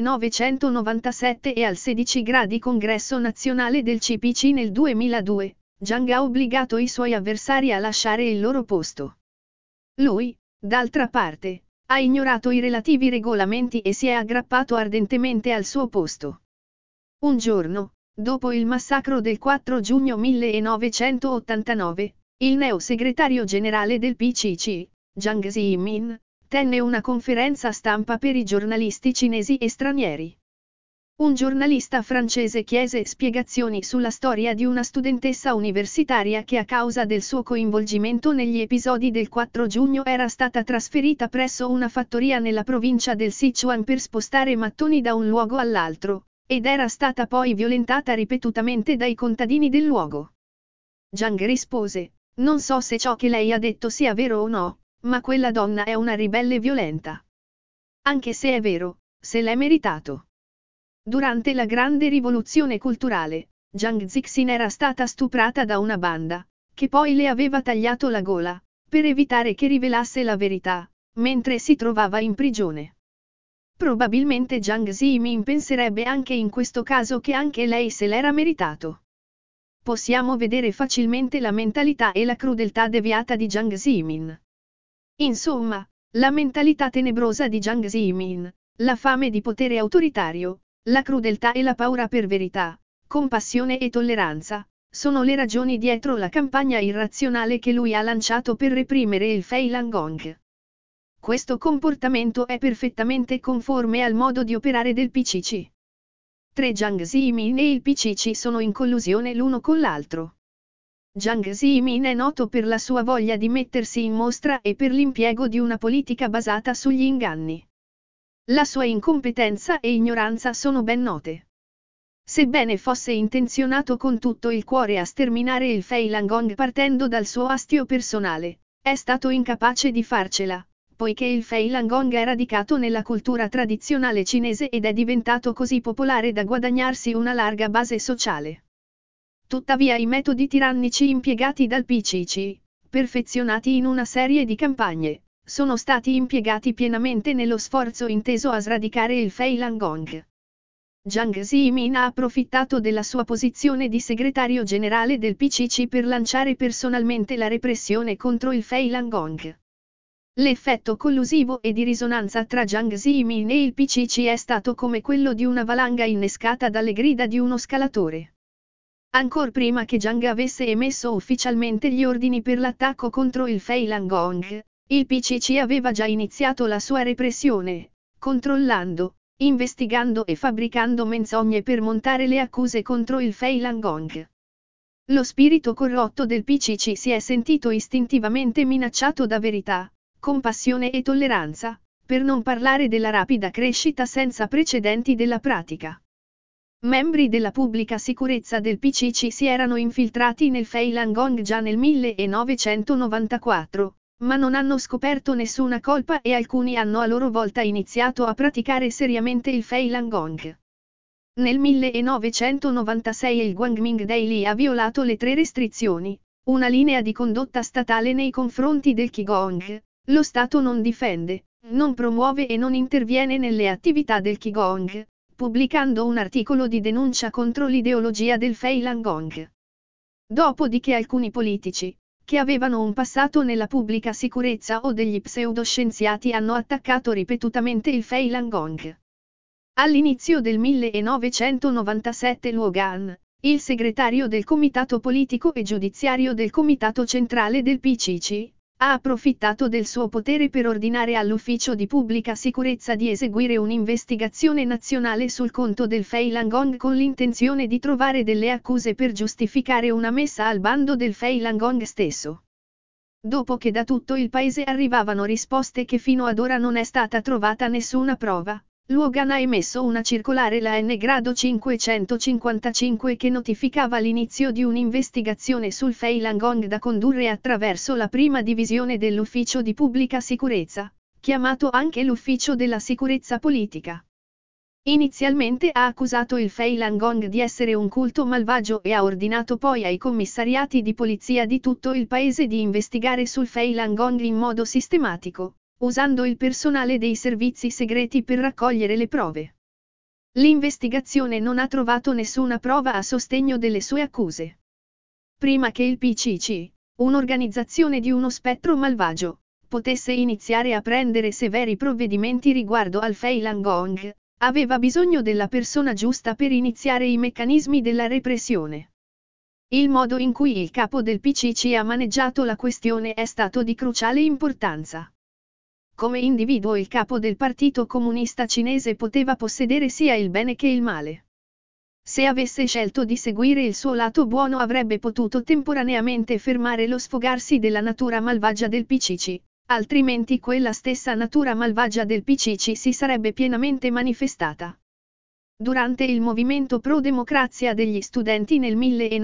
1997 e al 16 gradi congresso nazionale del CPC nel 2002, Jiang ha obbligato i suoi avversari a lasciare il loro posto. Lui, d'altra parte, ha ignorato i relativi regolamenti e si è aggrappato ardentemente al suo posto. Un giorno, dopo il massacro del 4 giugno 1989, il neo segretario generale del PCC, Jiang Zemin, tenne una conferenza stampa per i giornalisti cinesi e stranieri. Un giornalista francese chiese spiegazioni sulla storia di una studentessa universitaria che a causa del suo coinvolgimento negli episodi del 4 giugno era stata trasferita presso una fattoria nella provincia del Sichuan per spostare mattoni da un luogo all'altro, ed era stata poi violentata ripetutamente dai contadini del luogo. Jiang rispose: "Non so se ciò che lei ha detto sia vero o no, ma quella donna è una ribelle violenta. Anche se è vero, se l'è meritato." Durante la grande rivoluzione culturale, Jiang Zixin era stata stuprata da una banda, che poi le aveva tagliato la gola, per evitare che rivelasse la verità, mentre si trovava in prigione. Probabilmente Jiang Zemin penserebbe anche in questo caso che anche lei se l'era meritato. Possiamo vedere facilmente la mentalità e la crudeltà deviata di Jiang Zemin. Insomma, la mentalità tenebrosa di Jiang Zemin, la fame di potere autoritario, la crudeltà e la paura per verità, compassione e tolleranza, sono le ragioni dietro la campagna irrazionale che lui ha lanciato per reprimere il Falun Gong. Questo comportamento è perfettamente conforme al modo di operare del PCC. Jiang Zemin e il PCC sono in collusione l'uno con l'altro. Jiang Zemin è noto per la sua voglia di mettersi in mostra e per l'impiego di una politica basata sugli inganni. La sua incompetenza e ignoranza sono ben note. Sebbene fosse intenzionato con tutto il cuore a sterminare il Falun Gong partendo dal suo astio personale, è stato incapace di farcela, poiché il Falun Gong è radicato nella cultura tradizionale cinese ed è diventato così popolare da guadagnarsi una larga base sociale. Tuttavia i metodi tirannici impiegati dal PCC, perfezionati in una serie di campagne, sono stati impiegati pienamente nello sforzo inteso a sradicare il Falun Gong. Jiang Zemin ha approfittato della sua posizione di segretario generale del PCC per lanciare personalmente la repressione contro il Falun Gong. L'effetto collusivo e di risonanza tra Jiang Zemin e il PCC è stato come quello di una valanga innescata dalle grida di uno scalatore. Ancor prima che Jiang avesse emesso ufficialmente gli ordini per l'attacco contro il Falun Gong, il PCC aveva già iniziato la sua repressione, controllando, investigando e fabbricando menzogne per montare le accuse contro il Falun Gong. Lo spirito corrotto del PCC si è sentito istintivamente minacciato da verità, compassione e tolleranza, per non parlare della rapida crescita senza precedenti della pratica. Membri della pubblica sicurezza del PCC si erano infiltrati nel Falun Gong già nel 1994, ma non hanno scoperto nessuna colpa e alcuni hanno a loro volta iniziato a praticare seriamente il Falun Gong. Nel 1996 il Guangming Daily ha violato le 3 restrizioni, una linea di condotta statale nei confronti del Qigong. Lo Stato non difende, non promuove e non interviene nelle attività del Qigong, pubblicando un articolo di denuncia contro l'ideologia del Falun Gong. Dopodiché alcuni politici, che avevano un passato nella pubblica sicurezza o degli pseudoscienziati hanno attaccato ripetutamente il Falun Gong. All'inizio del 1997 Luo Gan, il segretario del Comitato Politico e Giudiziario del Comitato Centrale del PCC, ha approfittato del suo potere per ordinare all'Ufficio di Pubblica Sicurezza di eseguire un'investigazione nazionale sul conto del Falun Gong con l'intenzione di trovare delle accuse per giustificare una messa al bando del Falun Gong stesso. Dopo che da tutto il paese arrivavano risposte che fino ad ora non è stata trovata nessuna prova, Luo Gan ha emesso una circolare la N grado 555 che notificava l'inizio di un'investigazione sul Falun Gong da condurre attraverso la prima divisione dell'Ufficio di Pubblica Sicurezza, chiamato anche l'Ufficio della Sicurezza Politica. Inizialmente ha accusato il Falun Gong di essere un culto malvagio e ha ordinato poi ai commissariati di polizia di tutto il paese di investigare sul Falun Gong in modo sistematico, usando il personale dei servizi segreti per raccogliere le prove. L'investigazione non ha trovato nessuna prova a sostegno delle sue accuse. Prima che il PCC, un'organizzazione di uno spettro malvagio, potesse iniziare a prendere severi provvedimenti riguardo al Falun Gong, aveva bisogno della persona giusta per iniziare i meccanismi della repressione. Il modo in cui il capo del PCC ha maneggiato la questione è stato di cruciale importanza. Come individuo il capo del Partito Comunista Cinese poteva possedere sia il bene che il male. Se avesse scelto di seguire il suo lato buono avrebbe potuto temporaneamente fermare lo sfogarsi della natura malvagia del PCC, altrimenti quella stessa natura malvagia del PCC si sarebbe pienamente manifestata. Durante il movimento pro-democrazia degli studenti nel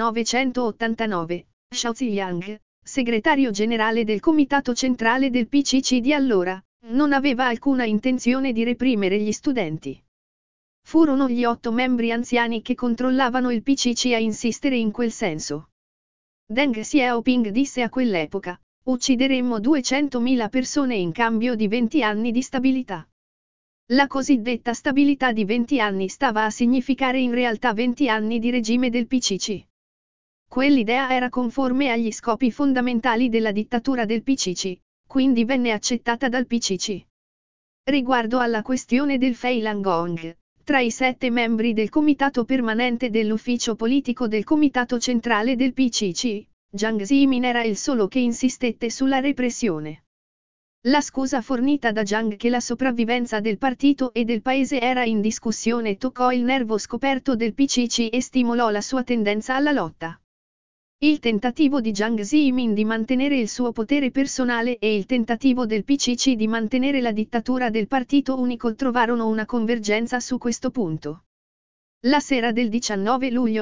1989, Shao Ziyang, segretario generale del Comitato Centrale del PCC di allora, non aveva alcuna intenzione di reprimere gli studenti. Furono gli 8 membri anziani che controllavano il PCC a insistere in quel senso. Deng Xiaoping disse a quell'epoca: uccideremmo 200.000 persone in cambio di 20 anni di stabilità. La cosiddetta stabilità di 20 anni stava a significare in realtà 20 anni di regime del PCC. Quell'idea era conforme agli scopi fondamentali della dittatura del PCC, quindi venne accettata dal PCC. Riguardo alla questione del Falun Gong, tra i 7 membri del Comitato Permanente dell'Ufficio Politico del Comitato Centrale del PCC, Jiang Zemin era il solo che insistette sulla repressione. La scusa fornita da Jiang che la sopravvivenza del partito e del paese era in discussione toccò il nervo scoperto del PCC e stimolò la sua tendenza alla lotta. Il tentativo di Jiang Zemin di mantenere il suo potere personale e il tentativo del PCC di mantenere la dittatura del partito unico trovarono una convergenza su questo punto. La sera del 19 luglio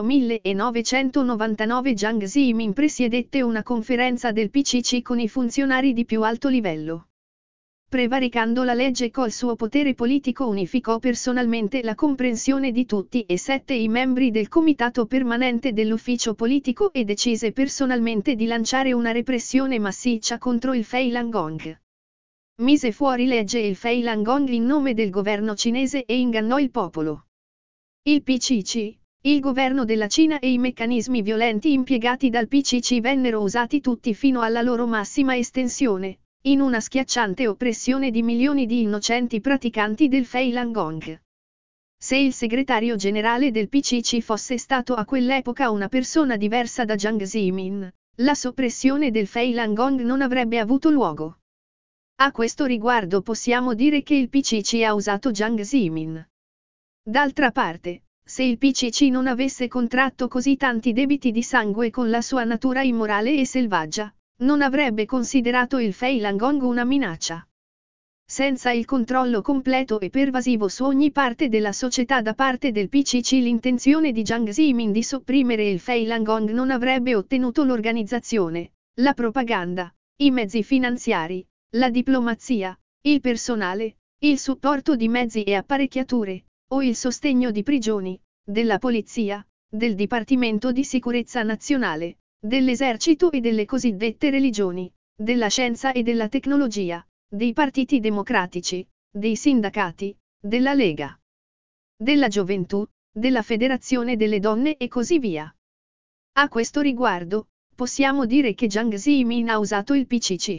1999 Jiang Zemin presiedette una conferenza del PCC con i funzionari di più alto livello. Prevaricando la legge col suo potere politico unificò personalmente la comprensione di tutti e 7 i membri del comitato permanente dell'ufficio politico e decise personalmente di lanciare una repressione massiccia contro il Falun Gong. Mise fuori legge il Falun Gong in nome del governo cinese e ingannò il popolo. Il PCC, il governo della Cina e i meccanismi violenti impiegati dal PCC vennero usati tutti fino alla loro massima estensione, in una schiacciante oppressione di milioni di innocenti praticanti del Falun Gong. Se il segretario generale del PCC fosse stato a quell'epoca una persona diversa da Jiang Zemin, la soppressione del Falun Gong non avrebbe avuto luogo. A questo riguardo possiamo dire che il PCC ha usato Jiang Zemin. D'altra parte, se il PCC non avesse contratto così tanti debiti di sangue con la sua natura immorale e selvaggia, non avrebbe considerato il Falun Gong una minaccia. Senza il controllo completo e pervasivo su ogni parte della società da parte del PCC l'intenzione di Jiang Zemin di sopprimere il Falun Gong non avrebbe ottenuto l'organizzazione, la propaganda, i mezzi finanziari, la diplomazia, il personale, il supporto di mezzi e apparecchiature, o il sostegno di prigioni, della polizia, del Dipartimento di Sicurezza Nazionale, dell'esercito e delle cosiddette religioni, della scienza e della tecnologia, dei partiti democratici, dei sindacati, della Lega, della gioventù, della Federazione delle donne e così via. A questo riguardo, possiamo dire che Jiang Zemin ha usato il PCC.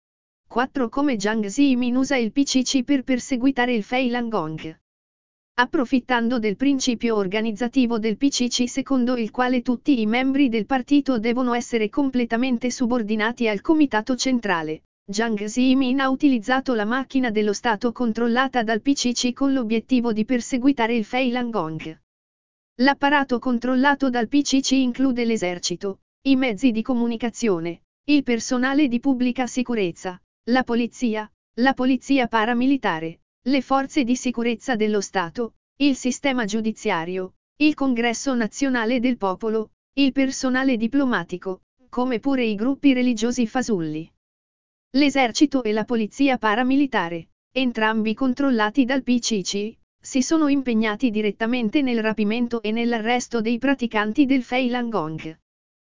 4. Come Jiang Zemin usa il PCC per perseguitare il Falun Gong. Approfittando del principio organizzativo del PCC secondo il quale tutti i membri del partito devono essere completamente subordinati al comitato centrale, Jiang Zemin ha utilizzato la macchina dello Stato controllata dal PCC con l'obiettivo di perseguitare il Falun Gong. L'apparato controllato dal PCC include l'esercito, i mezzi di comunicazione, il personale di pubblica sicurezza, la polizia paramilitare, le forze di sicurezza dello Stato, il sistema giudiziario, il Congresso Nazionale del Popolo, il personale diplomatico, come pure i gruppi religiosi fasulli. L'esercito e la polizia paramilitare, entrambi controllati dal PCC, si sono impegnati direttamente nel rapimento e nell'arresto dei praticanti del Falun Gong.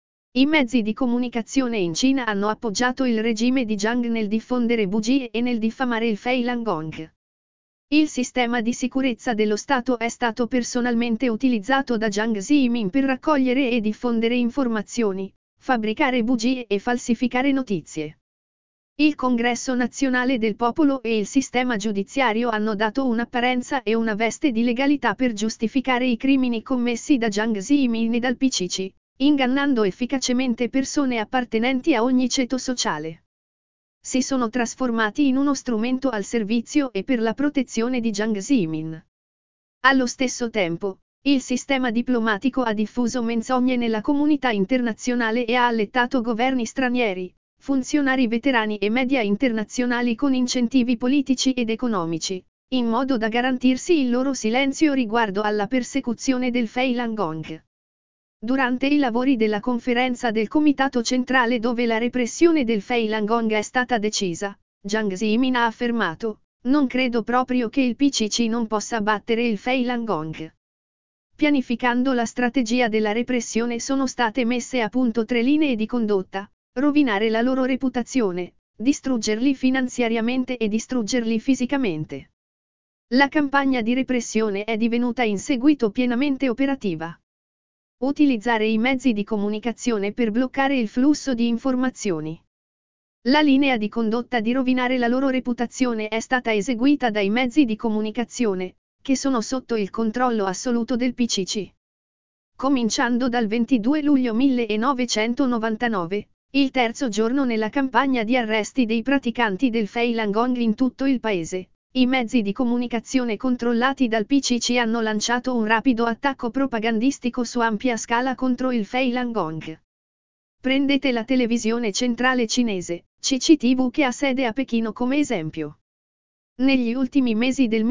I mezzi di comunicazione in Cina hanno appoggiato il regime di Jiang nel diffondere bugie e nel diffamare il Falun Gong. Il sistema di sicurezza dello Stato è stato personalmente utilizzato da Jiang Zemin per raccogliere e diffondere informazioni, fabbricare bugie e falsificare notizie. Il Congresso Nazionale del Popolo e il sistema giudiziario hanno dato un'apparenza e una veste di legalità per giustificare i crimini commessi da Jiang Zemin e dal PCC, ingannando efficacemente persone appartenenti a ogni ceto sociale. Si sono trasformati in uno strumento al servizio e per la protezione di Jiang Zemin. Allo stesso tempo, il sistema diplomatico ha diffuso menzogne nella comunità internazionale e ha allettato governi stranieri, funzionari veterani e media internazionali con incentivi politici ed economici, in modo da garantirsi il loro silenzio riguardo alla persecuzione del Falun Gong. Durante i lavori della conferenza del Comitato Centrale dove la repressione del Falun Gong è stata decisa, Jiang Zemin ha affermato: "Non credo proprio che il PCC non possa battere il Falun Gong". Pianificando la strategia della repressione sono state messe a punto 3 linee di condotta: rovinare la loro reputazione, distruggerli finanziariamente e distruggerli fisicamente. La campagna di repressione è divenuta in seguito pienamente operativa. Utilizzare i mezzi di comunicazione per bloccare il flusso di informazioni. La linea di condotta di rovinare la loro reputazione è stata eseguita dai mezzi di comunicazione, che sono sotto il controllo assoluto del PCC. Cominciando dal 22 luglio 1999, il terzo giorno nella campagna di arresti dei praticanti del Falun Gong in tutto il paese, i mezzi di comunicazione controllati dal PCC hanno lanciato un rapido attacco propagandistico su ampia scala contro il Falun Gong. Prendete la televisione centrale cinese, CCTV, che ha sede a Pechino come esempio. Negli ultimi mesi del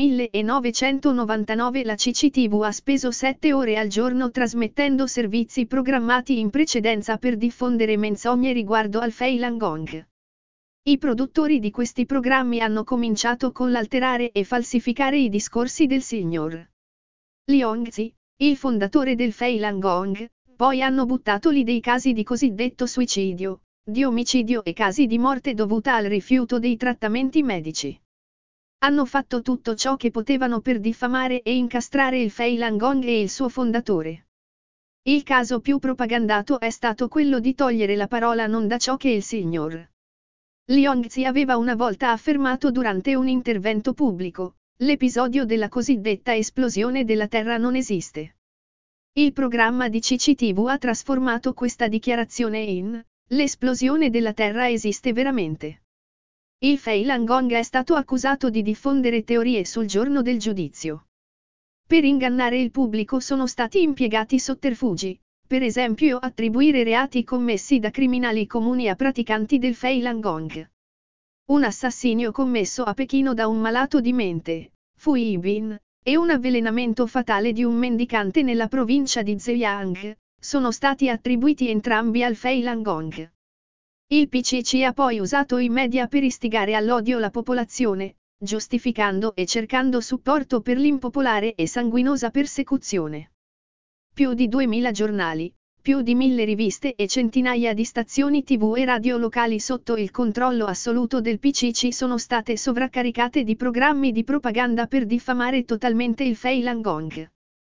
1999 la CCTV ha speso 7 ore al giorno trasmettendo servizi programmati in precedenza per diffondere menzogne riguardo al Falun Gong. I produttori di questi programmi hanno cominciato con l'alterare e falsificare i discorsi del signor Liongzi, il fondatore del Falun Gong, poi hanno buttato lì dei casi di cosiddetto suicidio, di omicidio e casi di morte dovuta al rifiuto dei trattamenti medici. Hanno fatto tutto ciò che potevano per diffamare e incastrare il Falun Gong e il suo fondatore. Il caso più propagandato è stato quello di togliere la parola non da ciò che il signor Liongzi aveva una volta affermato durante un intervento pubblico: l'episodio della cosiddetta esplosione della Terra non esiste. Il programma di CCTV ha trasformato questa dichiarazione in: l'esplosione della Terra esiste veramente. Il Falun Gong è stato accusato di diffondere teorie sul giorno del giudizio. Per ingannare il pubblico sono stati impiegati sotterfugi, per esempio attribuire reati commessi da criminali comuni a praticanti del Falun Gong. Un assassinio commesso a Pechino da un malato di mente, Fu Yibin, e un avvelenamento fatale di un mendicante nella provincia di Zhejiang, sono stati attribuiti entrambi al Falun Gong. Il PCC ha poi usato i media per istigare all'odio la popolazione, giustificando e cercando supporto per l'impopolare e sanguinosa persecuzione. Più di 2000 giornali, più di 1000 riviste e centinaia di stazioni TV e radio locali sotto il controllo assoluto del PCC sono state sovraccaricate di programmi di propaganda per diffamare totalmente il Falun Gong.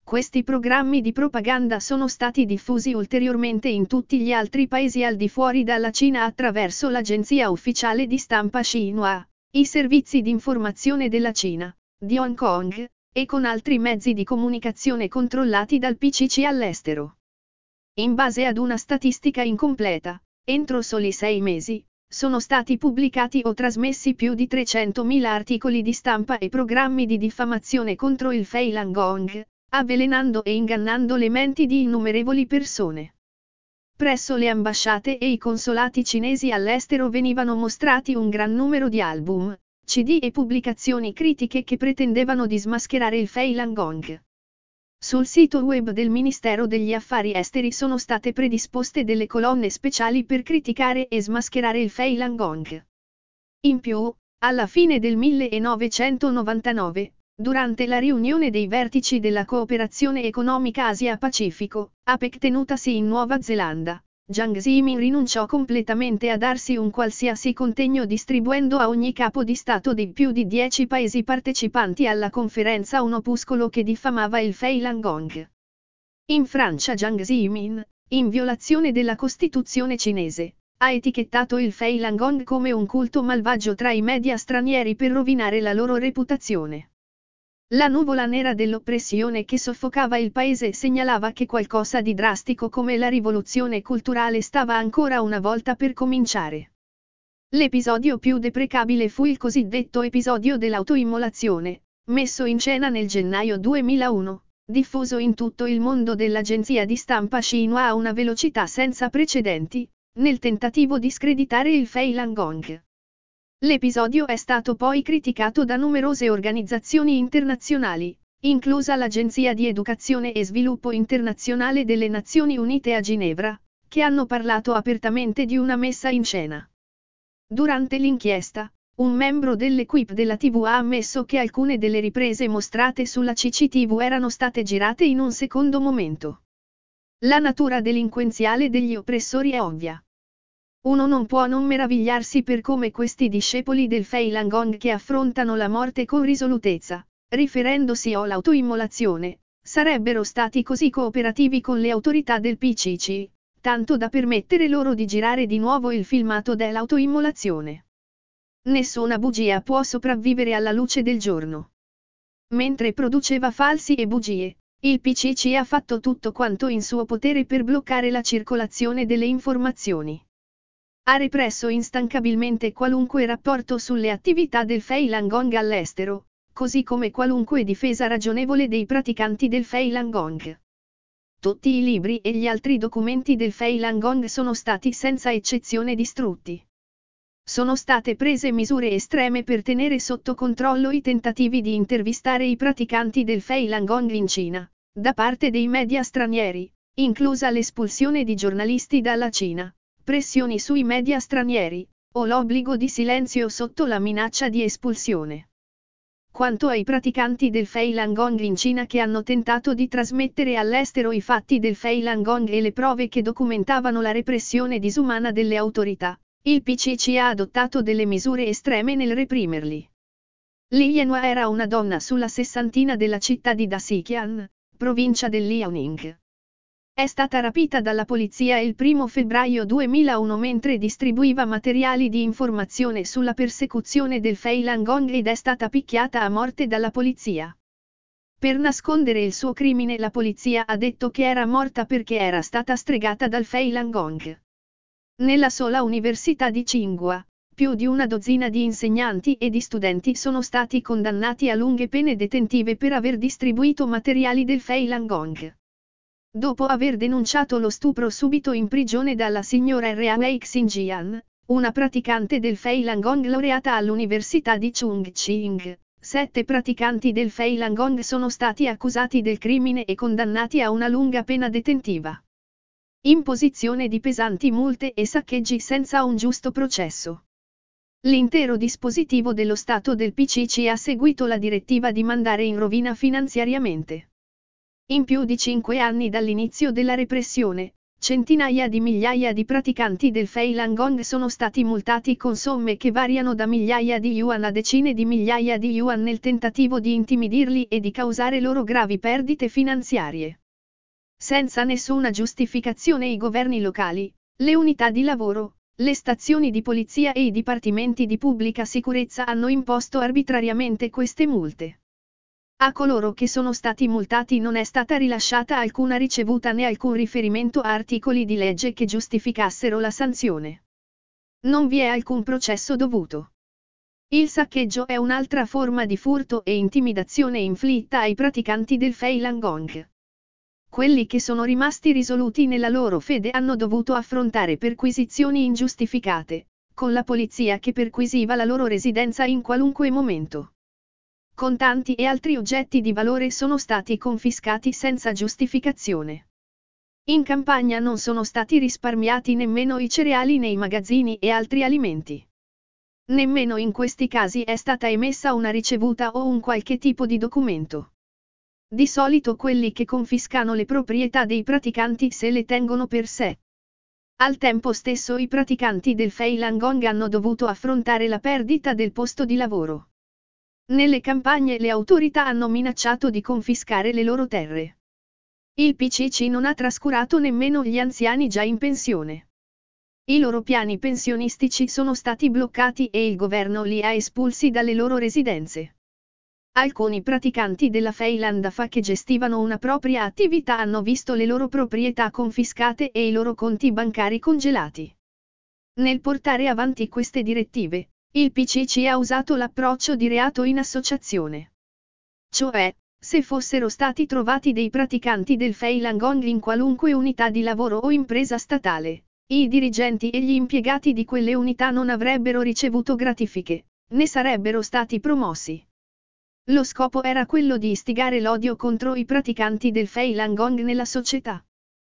Questi programmi di propaganda sono stati diffusi ulteriormente in tutti gli altri paesi al di fuori dalla Cina attraverso l'agenzia ufficiale di stampa Xinhua, i servizi di informazione della Cina, di Hong Kong, e con altri mezzi di comunicazione controllati dal PCC all'estero. In base ad una statistica incompleta, entro soli 6 mesi, sono stati pubblicati o trasmessi più di 300.000 articoli di stampa e programmi di diffamazione contro il Falun Gong, avvelenando e ingannando le menti di innumerevoli persone. Presso le ambasciate e i consolati cinesi all'estero venivano mostrati un gran numero di album, CD e pubblicazioni critiche che pretendevano di smascherare il Falun Gong. Sul sito web del Ministero degli Affari Esteri sono state predisposte delle colonne speciali per criticare e smascherare il Falun Gong. In più, alla fine del 1999, durante la riunione dei vertici della Cooperazione Economica Asia-Pacifico, APEC tenutasi in Nuova Zelanda, Jiang Zemin rinunciò completamente a darsi un qualsiasi contegno distribuendo a ogni capo di Stato dei più di 10 paesi partecipanti alla conferenza un opuscolo che diffamava il Falun Gong. In Francia Jiang Zemin, in violazione della Costituzione cinese, ha etichettato il Falun Gong come un culto malvagio tra i media stranieri per rovinare la loro reputazione. La nuvola nera dell'oppressione che soffocava il paese segnalava che qualcosa di drastico come la rivoluzione culturale stava ancora una volta per cominciare. L'episodio più deprecabile fu il cosiddetto episodio dell'autoimmolazione, messo in scena nel gennaio 2001, diffuso in tutto il mondo dall'agenzia di stampa Xinhua a una velocità senza precedenti, nel tentativo di screditare il Falun Gong. L'episodio è stato poi criticato da numerose organizzazioni internazionali, inclusa l'Agenzia di Educazione e Sviluppo Internazionale delle Nazioni Unite a Ginevra, che hanno parlato apertamente di una messa in scena. Durante l'inchiesta, un membro dell'equipe della TV ha ammesso che alcune delle riprese mostrate sulla CCTV erano state girate in un secondo momento. La natura delinquenziale degli oppressori è ovvia. Uno non può non meravigliarsi per come questi discepoli del Falun Gong che affrontano la morte con risolutezza, riferendosi all'autoimmolazione, sarebbero stati così cooperativi con le autorità del PCC, tanto da permettere loro di girare di nuovo il filmato dell'autoimmolazione. Nessuna bugia può sopravvivere alla luce del giorno. Mentre produceva falsi e bugie, il PCC ha fatto tutto quanto in suo potere per bloccare la circolazione delle informazioni. Ha represso instancabilmente qualunque rapporto sulle attività del Falun Gong all'estero, così come qualunque difesa ragionevole dei praticanti del Falun Gong. Tutti i libri e gli altri documenti del Falun Gong sono stati senza eccezione distrutti. Sono state prese misure estreme per tenere sotto controllo i tentativi di intervistare i praticanti del Falun Gong in Cina, da parte dei media stranieri, inclusa l'espulsione di giornalisti dalla Cina, pressioni sui media stranieri, o l'obbligo di silenzio sotto la minaccia di espulsione. Quanto ai praticanti del Falun Gong in Cina che hanno tentato di trasmettere all'estero i fatti del Falun Gong e le prove che documentavano la repressione disumana delle autorità, il PCC ha adottato delle misure estreme nel reprimerli. Li Yanhua era una donna sulla sessantina della città di Daxiqian, provincia del Liaoning. È stata rapita dalla polizia il 1 febbraio 2001 mentre distribuiva materiali di informazione sulla persecuzione del Falun Gong ed è stata picchiata a morte dalla polizia. Per nascondere il suo crimine la polizia ha detto che era morta perché era stata stregata dal Falun Gong. Nella sola Università di Tsinghua, più di una dozzina di insegnanti e di studenti sono stati condannati a lunghe pene detentive per aver distribuito materiali del Falun Gong. Dopo aver denunciato lo stupro subito in prigione dalla signora Rea Wei Xinjian, una praticante del Falun Gong laureata all'Università di Chongqing, 7 praticanti del Falun Gong sono stati accusati del crimine e condannati a una lunga pena detentiva. Imposizione di pesanti multe e saccheggi senza un giusto processo. L'intero dispositivo dello Stato del PCC ha seguito la direttiva di mandare in rovina finanziariamente. In più di 5 anni dall'inizio della repressione, Centinaia di migliaia di praticanti del Falun Gong sono stati multati con somme che variano da migliaia di yuan a decine di migliaia di yuan nel tentativo di intimidirli e di causare loro gravi perdite finanziarie. Senza nessuna giustificazione i governi locali, le unità di lavoro, le stazioni di polizia e i dipartimenti di pubblica sicurezza hanno imposto arbitrariamente queste multe. A coloro che sono stati multati non è stata rilasciata alcuna ricevuta né alcun riferimento a articoli di legge che giustificassero la sanzione. Non vi è alcun processo dovuto. Il saccheggio è un'altra forma di furto e intimidazione inflitta ai praticanti del Falun Gong. Quelli che sono rimasti risoluti nella loro fede hanno dovuto affrontare perquisizioni ingiustificate, con la polizia che perquisiva la loro residenza in qualunque momento. Contanti e altri oggetti di valore sono stati confiscati senza giustificazione. In campagna non sono stati risparmiati nemmeno i cereali nei magazzini e altri alimenti. Nemmeno in questi casi è stata emessa una ricevuta o un qualche tipo di documento. Di solito quelli che confiscano le proprietà dei praticanti se le tengono per sé. Al tempo stesso i praticanti del Falun Gong hanno dovuto affrontare la perdita del posto di lavoro. Nelle campagne le autorità hanno minacciato di confiscare le loro terre. Il PCC non ha trascurato nemmeno gli anziani già in pensione. I loro piani pensionistici sono stati bloccati e il governo li ha espulsi dalle loro residenze. Alcuni praticanti della Falun Dafa che gestivano una propria attività hanno visto le loro proprietà confiscate e i loro conti bancari congelati. Nel portare avanti queste direttive, il PCC ha usato l'approccio di reato in associazione. Cioè, se fossero stati trovati dei praticanti del Falun Gong in qualunque unità di lavoro o impresa statale, i dirigenti e gli impiegati di quelle unità non avrebbero ricevuto gratifiche, né sarebbero stati promossi. Lo scopo era quello di istigare l'odio contro i praticanti del Falun Gong nella società.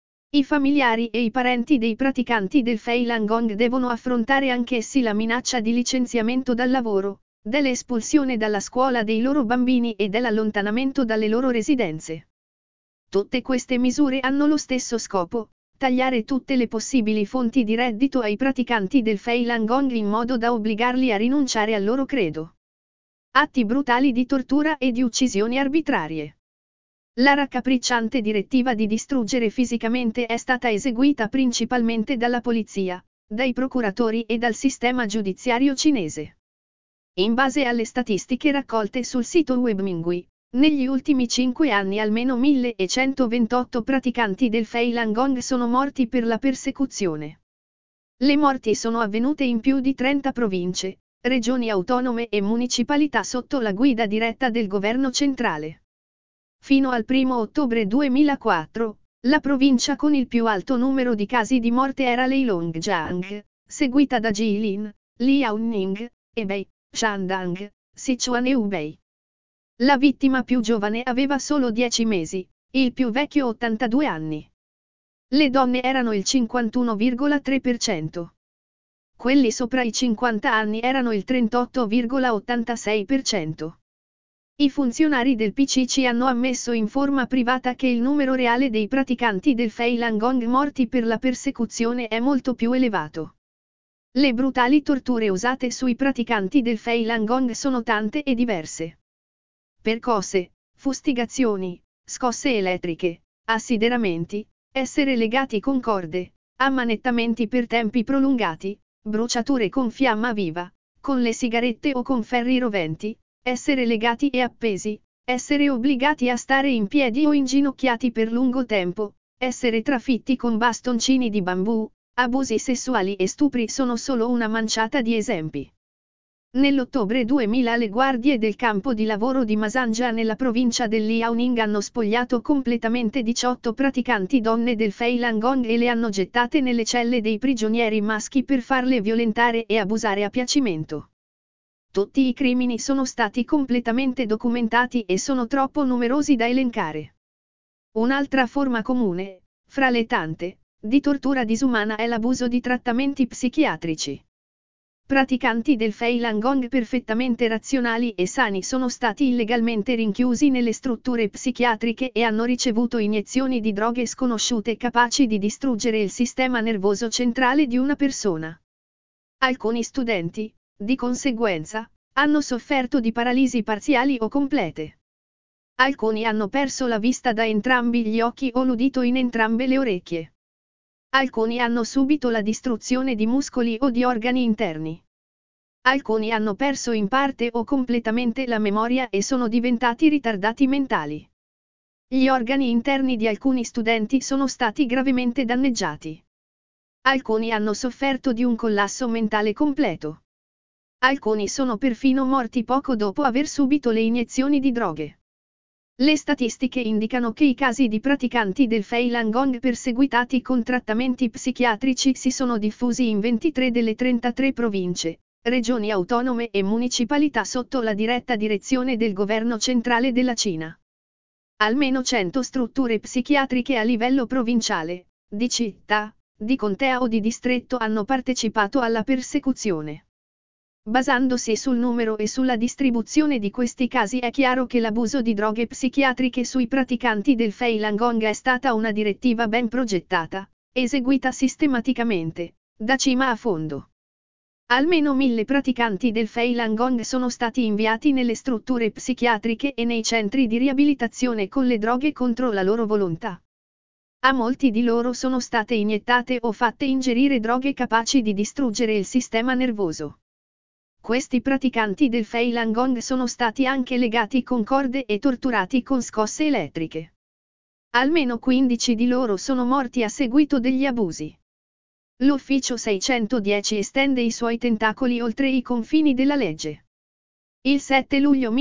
I familiari e i parenti dei praticanti del Falun Gong devono affrontare anch'essi la minaccia di licenziamento dal lavoro, dell'espulsione dalla scuola dei loro bambini e dell'allontanamento dalle loro residenze. Tutte queste misure hanno lo stesso scopo, tagliare tutte le possibili fonti di reddito ai praticanti del Falun Gong in modo da obbligarli a rinunciare al loro credo. Atti brutali di tortura e di uccisioni arbitrarie. La raccapricciante direttiva di distruggere fisicamente è stata eseguita principalmente dalla polizia, dai procuratori e dal sistema giudiziario cinese. In base alle statistiche raccolte sul sito web Minghui, negli ultimi 5 anni almeno 1128 praticanti del Falun Gong sono morti per la persecuzione. Le morti sono avvenute in più di 30 province, regioni autonome e municipalità sotto la guida diretta del governo centrale. Fino al 1° ottobre 2004, la provincia con il più alto numero di casi di morte era Heilongjiang, seguita da Jilin, Liaoning, Hebei, Shandong, Sichuan e Hubei. La vittima più giovane aveva solo 10 mesi, il più vecchio 82 anni. Le donne erano il 51,3%. Quelli sopra i 50 anni erano il 38,86%. I funzionari del PCC hanno ammesso in forma privata che il numero reale dei praticanti del Falun Gong morti per la persecuzione è molto più elevato. Le brutali torture usate sui praticanti del Falun Gong sono tante e diverse. Percosse, fustigazioni, scosse elettriche, assideramenti, essere legati con corde, ammanettamenti per tempi prolungati, bruciature con fiamma viva, con le sigarette o con ferri roventi, essere legati e appesi, essere obbligati a stare in piedi o inginocchiati per lungo tempo, essere trafitti con bastoncini di bambù, abusi sessuali e stupri sono solo una manciata di esempi. Nell'ottobre 2000 le guardie del campo di lavoro di Masanja nella provincia del Liaoning hanno spogliato completamente 18 praticanti donne del Falun Gong e le hanno gettate nelle celle dei prigionieri maschi per farle violentare e abusare a piacimento. Tutti i crimini sono stati completamente documentati e sono troppo numerosi da elencare. Un'altra forma comune, fra le tante, di tortura disumana è l'abuso di trattamenti psichiatrici. Praticanti del Falun Gong perfettamente razionali e sani sono stati illegalmente rinchiusi nelle strutture psichiatriche e hanno ricevuto iniezioni di droghe sconosciute capaci di distruggere il sistema nervoso centrale di una persona. Alcuni studenti, di conseguenza, hanno sofferto di paralisi parziali o complete. Alcuni hanno perso la vista da entrambi gli occhi o l'udito in entrambe le orecchie. Alcuni hanno subito la distruzione di muscoli o di organi interni. Alcuni hanno perso in parte o completamente la memoria e sono diventati ritardati mentali. Gli organi interni di alcuni studenti sono stati gravemente danneggiati. Alcuni hanno sofferto di un collasso mentale completo. Alcuni sono perfino morti poco dopo aver subito le iniezioni di droghe. Le statistiche indicano che i casi di praticanti del Falun Gong perseguitati con trattamenti psichiatrici si sono diffusi in 23 delle 33 province, regioni autonome e municipalità sotto la diretta direzione del governo centrale della Cina. Almeno 100 strutture psichiatriche a livello provinciale, di città, di contea o di distretto hanno partecipato alla persecuzione. Basandosi sul numero e sulla distribuzione di questi casi è chiaro che l'abuso di droghe psichiatriche sui praticanti del Falun Gong è stata una direttiva ben progettata, eseguita sistematicamente, da cima a fondo. Almeno 1000 praticanti del Falun Gong sono stati inviati nelle strutture psichiatriche e nei centri di riabilitazione con le droghe contro la loro volontà. A molti di loro sono state iniettate o fatte ingerire droghe capaci di distruggere il sistema nervoso. Questi praticanti del Falun Gong sono stati anche legati con corde e torturati con scosse elettriche. Almeno 15 di loro sono morti a seguito degli abusi. L'Ufficio 610 estende i suoi tentacoli oltre i confini della legge. Il 7 luglio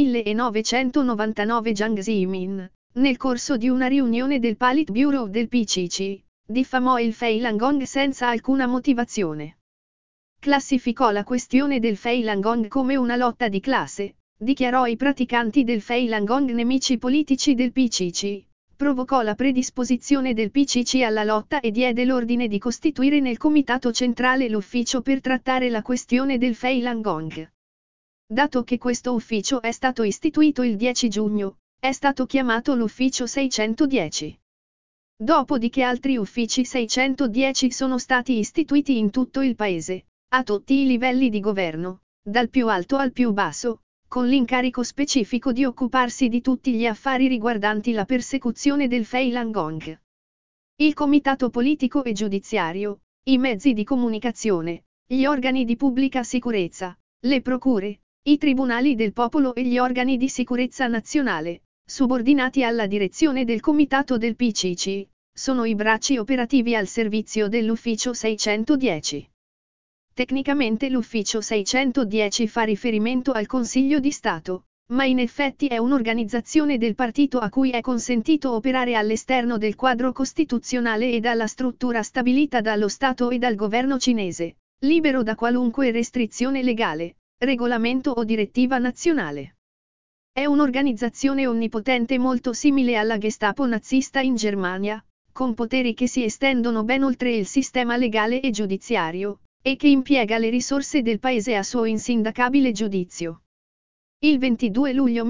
1999 Jiang Zemin, nel corso di una riunione del Politburo del PCC, diffamò il Falun Gong senza alcuna motivazione. Classificò la questione del Falun Gong come una lotta di classe, dichiarò i praticanti del Falun Gong nemici politici del PCC, provocò la predisposizione del PCC alla lotta e diede l'ordine di costituire nel Comitato Centrale l'ufficio per trattare la questione del Falun Gong. Dato che questo ufficio è stato istituito il 10 giugno, è stato chiamato l'Ufficio 610. Dopodiché altri uffici 610 sono stati istituiti in tutto il paese, a tutti i livelli di governo, dal più alto al più basso, con l'incarico specifico di occuparsi di tutti gli affari riguardanti la persecuzione del Falun Gong. Il comitato politico e giudiziario, i mezzi di comunicazione, gli organi di pubblica sicurezza, le procure, i tribunali del popolo e gli organi di sicurezza nazionale, subordinati alla direzione del comitato del PCC, sono i bracci operativi al servizio dell'Ufficio 610. Tecnicamente l'Ufficio 610 fa riferimento al Consiglio di Stato, ma in effetti è un'organizzazione del partito a cui è consentito operare all'esterno del quadro costituzionale e dalla struttura stabilita dallo Stato e dal governo cinese, libero da qualunque restrizione legale, regolamento o direttiva nazionale. È un'organizzazione onnipotente molto simile alla Gestapo nazista in Germania, con poteri che si estendono ben oltre il sistema legale e giudiziario, e che impiega le risorse del paese a suo insindacabile giudizio. Il 22 luglio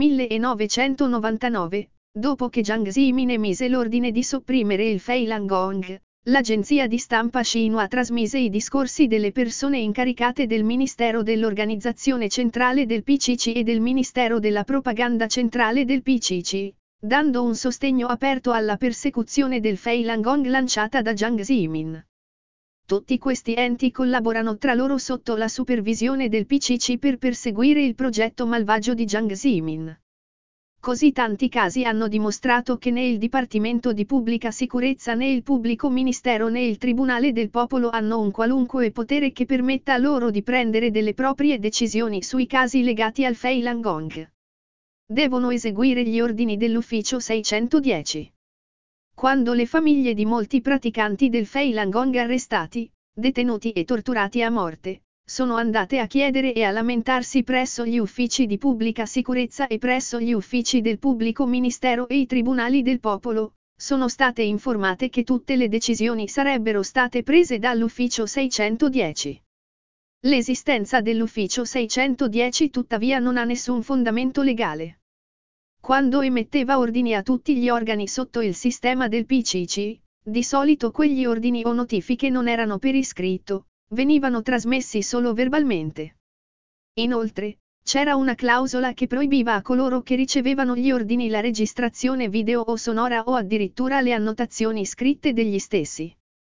1999, dopo che Jiang Zemin emise l'ordine di sopprimere il Falun Gong, l'agenzia di stampa Xinhua trasmise i discorsi delle persone incaricate del Ministero dell'Organizzazione Centrale del PCC e del Ministero della Propaganda Centrale del PCC, dando un sostegno aperto alla persecuzione del Falun Gong lanciata da Jiang Zemin. Tutti questi enti collaborano tra loro sotto la supervisione del PCC per perseguire il progetto malvagio di Jiang Zemin. Così tanti casi hanno dimostrato che né il Dipartimento di Pubblica Sicurezza né il Pubblico Ministero né il Tribunale del Popolo hanno un qualunque potere che permetta loro di prendere delle proprie decisioni sui casi legati al Falun Gong. Devono eseguire gli ordini dell'Ufficio 610. Quando le famiglie di molti praticanti del Falun Gong arrestati, detenuti e torturati a morte, sono andate a chiedere e a lamentarsi presso gli uffici di pubblica sicurezza e presso gli uffici del pubblico ministero e i tribunali del popolo, sono state informate che tutte le decisioni sarebbero state prese dall'Ufficio 610. L'esistenza dell'Ufficio 610 tuttavia non ha nessun fondamento legale. Quando emetteva ordini a tutti gli organi sotto il sistema del PCC, di solito quegli ordini o notifiche non erano per iscritto, venivano trasmessi solo verbalmente. Inoltre, c'era una clausola che proibiva a coloro che ricevevano gli ordini la registrazione video o sonora o addirittura le annotazioni scritte degli stessi.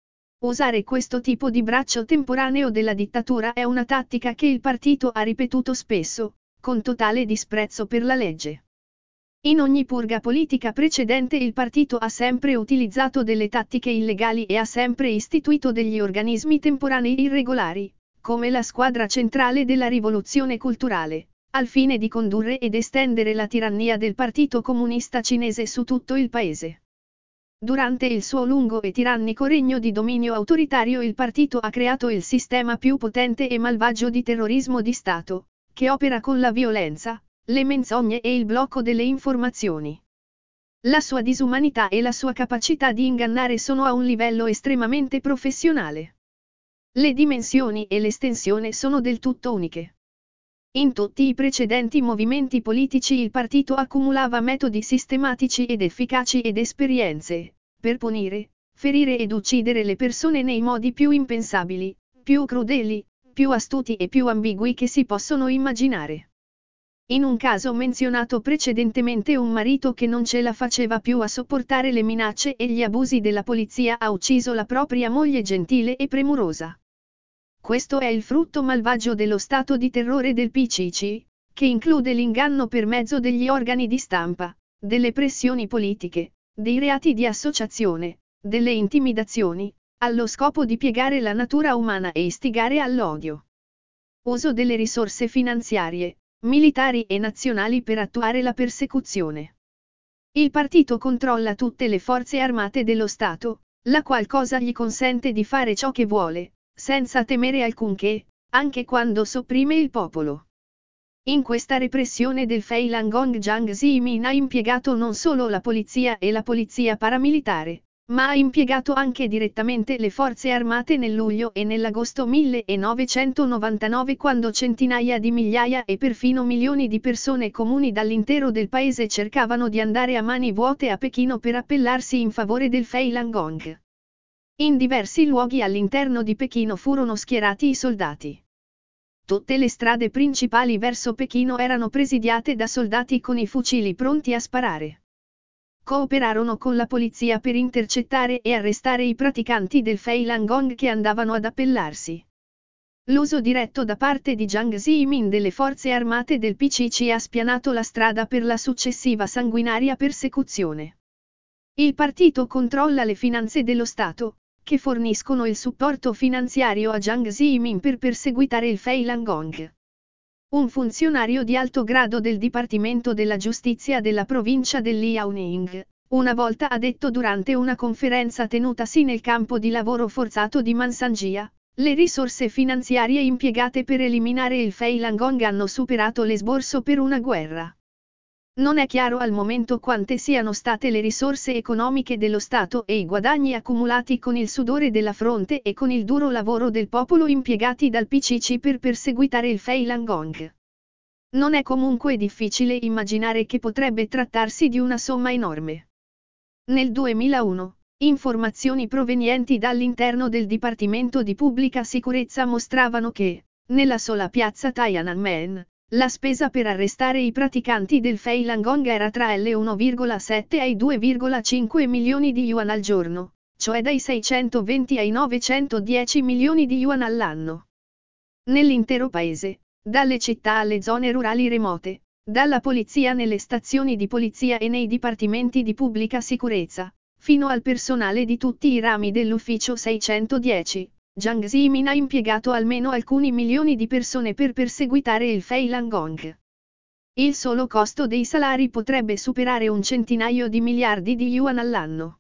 Usare questo tipo di braccio temporaneo della dittatura è una tattica che il partito ha ripetuto spesso, con totale disprezzo per la legge. In ogni purga politica precedente il partito ha sempre utilizzato delle tattiche illegali e ha sempre istituito degli organismi temporanei irregolari, come la squadra centrale della rivoluzione culturale, al fine di condurre ed estendere la tirannia del Partito Comunista Cinese su tutto il paese. Durante il suo lungo e tirannico regno di dominio autoritario il partito ha creato il sistema più potente e malvagio di terrorismo di Stato, che opera con la violenza, le menzogne e il blocco delle informazioni. La sua disumanità e la sua capacità di ingannare sono a un livello estremamente professionale. Le dimensioni e l'estensione sono del tutto uniche. In tutti i precedenti movimenti politici il partito accumulava metodi sistematici ed efficaci ed esperienze, per punire, ferire ed uccidere le persone nei modi più impensabili, più crudeli, più astuti e più ambigui che si possono immaginare. In un caso menzionato precedentemente un marito che non ce la faceva più a sopportare le minacce e gli abusi della polizia ha ucciso la propria moglie gentile e premurosa. Questo è il frutto malvagio dello stato di terrore del PCC, che include l'inganno per mezzo degli organi di stampa, delle pressioni politiche, dei reati di associazione, delle intimidazioni, allo scopo di piegare la natura umana e istigare all'odio. Uso delle risorse finanziarie, militari e nazionali per attuare la persecuzione. Il partito controlla tutte le forze armate dello Stato, la qual cosa gli consente di fare ciò che vuole, senza temere alcunché, anche quando sopprime il popolo. In questa repressione del Falun Gong Jiang Zemin ha impiegato non solo la polizia e la polizia paramilitare, ma ha impiegato anche direttamente le forze armate nel luglio e nell'agosto 1999 quando centinaia di migliaia e perfino milioni di persone comuni dall'intero del paese cercavano di andare a mani vuote a Pechino per appellarsi in favore del Falun Gong. In diversi luoghi all'interno di Pechino furono schierati i soldati. Tutte le strade principali verso Pechino erano presidiate da soldati con i fucili pronti a sparare. Cooperarono con la polizia per intercettare e arrestare i praticanti del Falun Gong che andavano ad appellarsi. L'uso diretto da parte di Jiang Zemin delle forze armate del PCC ha spianato la strada per la successiva sanguinaria persecuzione. Il partito controlla le finanze dello Stato, che forniscono il supporto finanziario a Jiang Zemin per perseguitare il Falun Gong. Un funzionario di alto grado del Dipartimento della Giustizia della provincia del Liaoning, una volta ha detto durante una conferenza tenutasi nel campo di lavoro forzato di Mansanjia, le risorse finanziarie impiegate per eliminare il Falun Gong hanno superato l'esborso per una guerra. Non è chiaro al momento quante siano state le risorse economiche dello Stato e i guadagni accumulati con il sudore della fronte e con il duro lavoro del popolo impiegati dal PCC per perseguitare il Falun Gong. Non è comunque difficile immaginare che potrebbe trattarsi di una somma enorme. Nel 2001, informazioni provenienti dall'interno del Dipartimento di Pubblica Sicurezza mostravano che, nella sola piazza Tiananmen, la spesa per arrestare i praticanti del Falun Gong era tra le 1,7 ai 2,5 milioni di yuan al giorno, cioè dai 620 ai 910 milioni di yuan all'anno. Nell'intero paese, dalle città alle zone rurali remote, dalla polizia nelle stazioni di polizia e nei dipartimenti di pubblica sicurezza, fino al personale di tutti i rami dell'Ufficio 610. Jiang Zemin ha impiegato almeno alcuni milioni di persone per perseguitare il Falun Gong. Il solo costo dei salari potrebbe superare un centinaio di miliardi di yuan all'anno.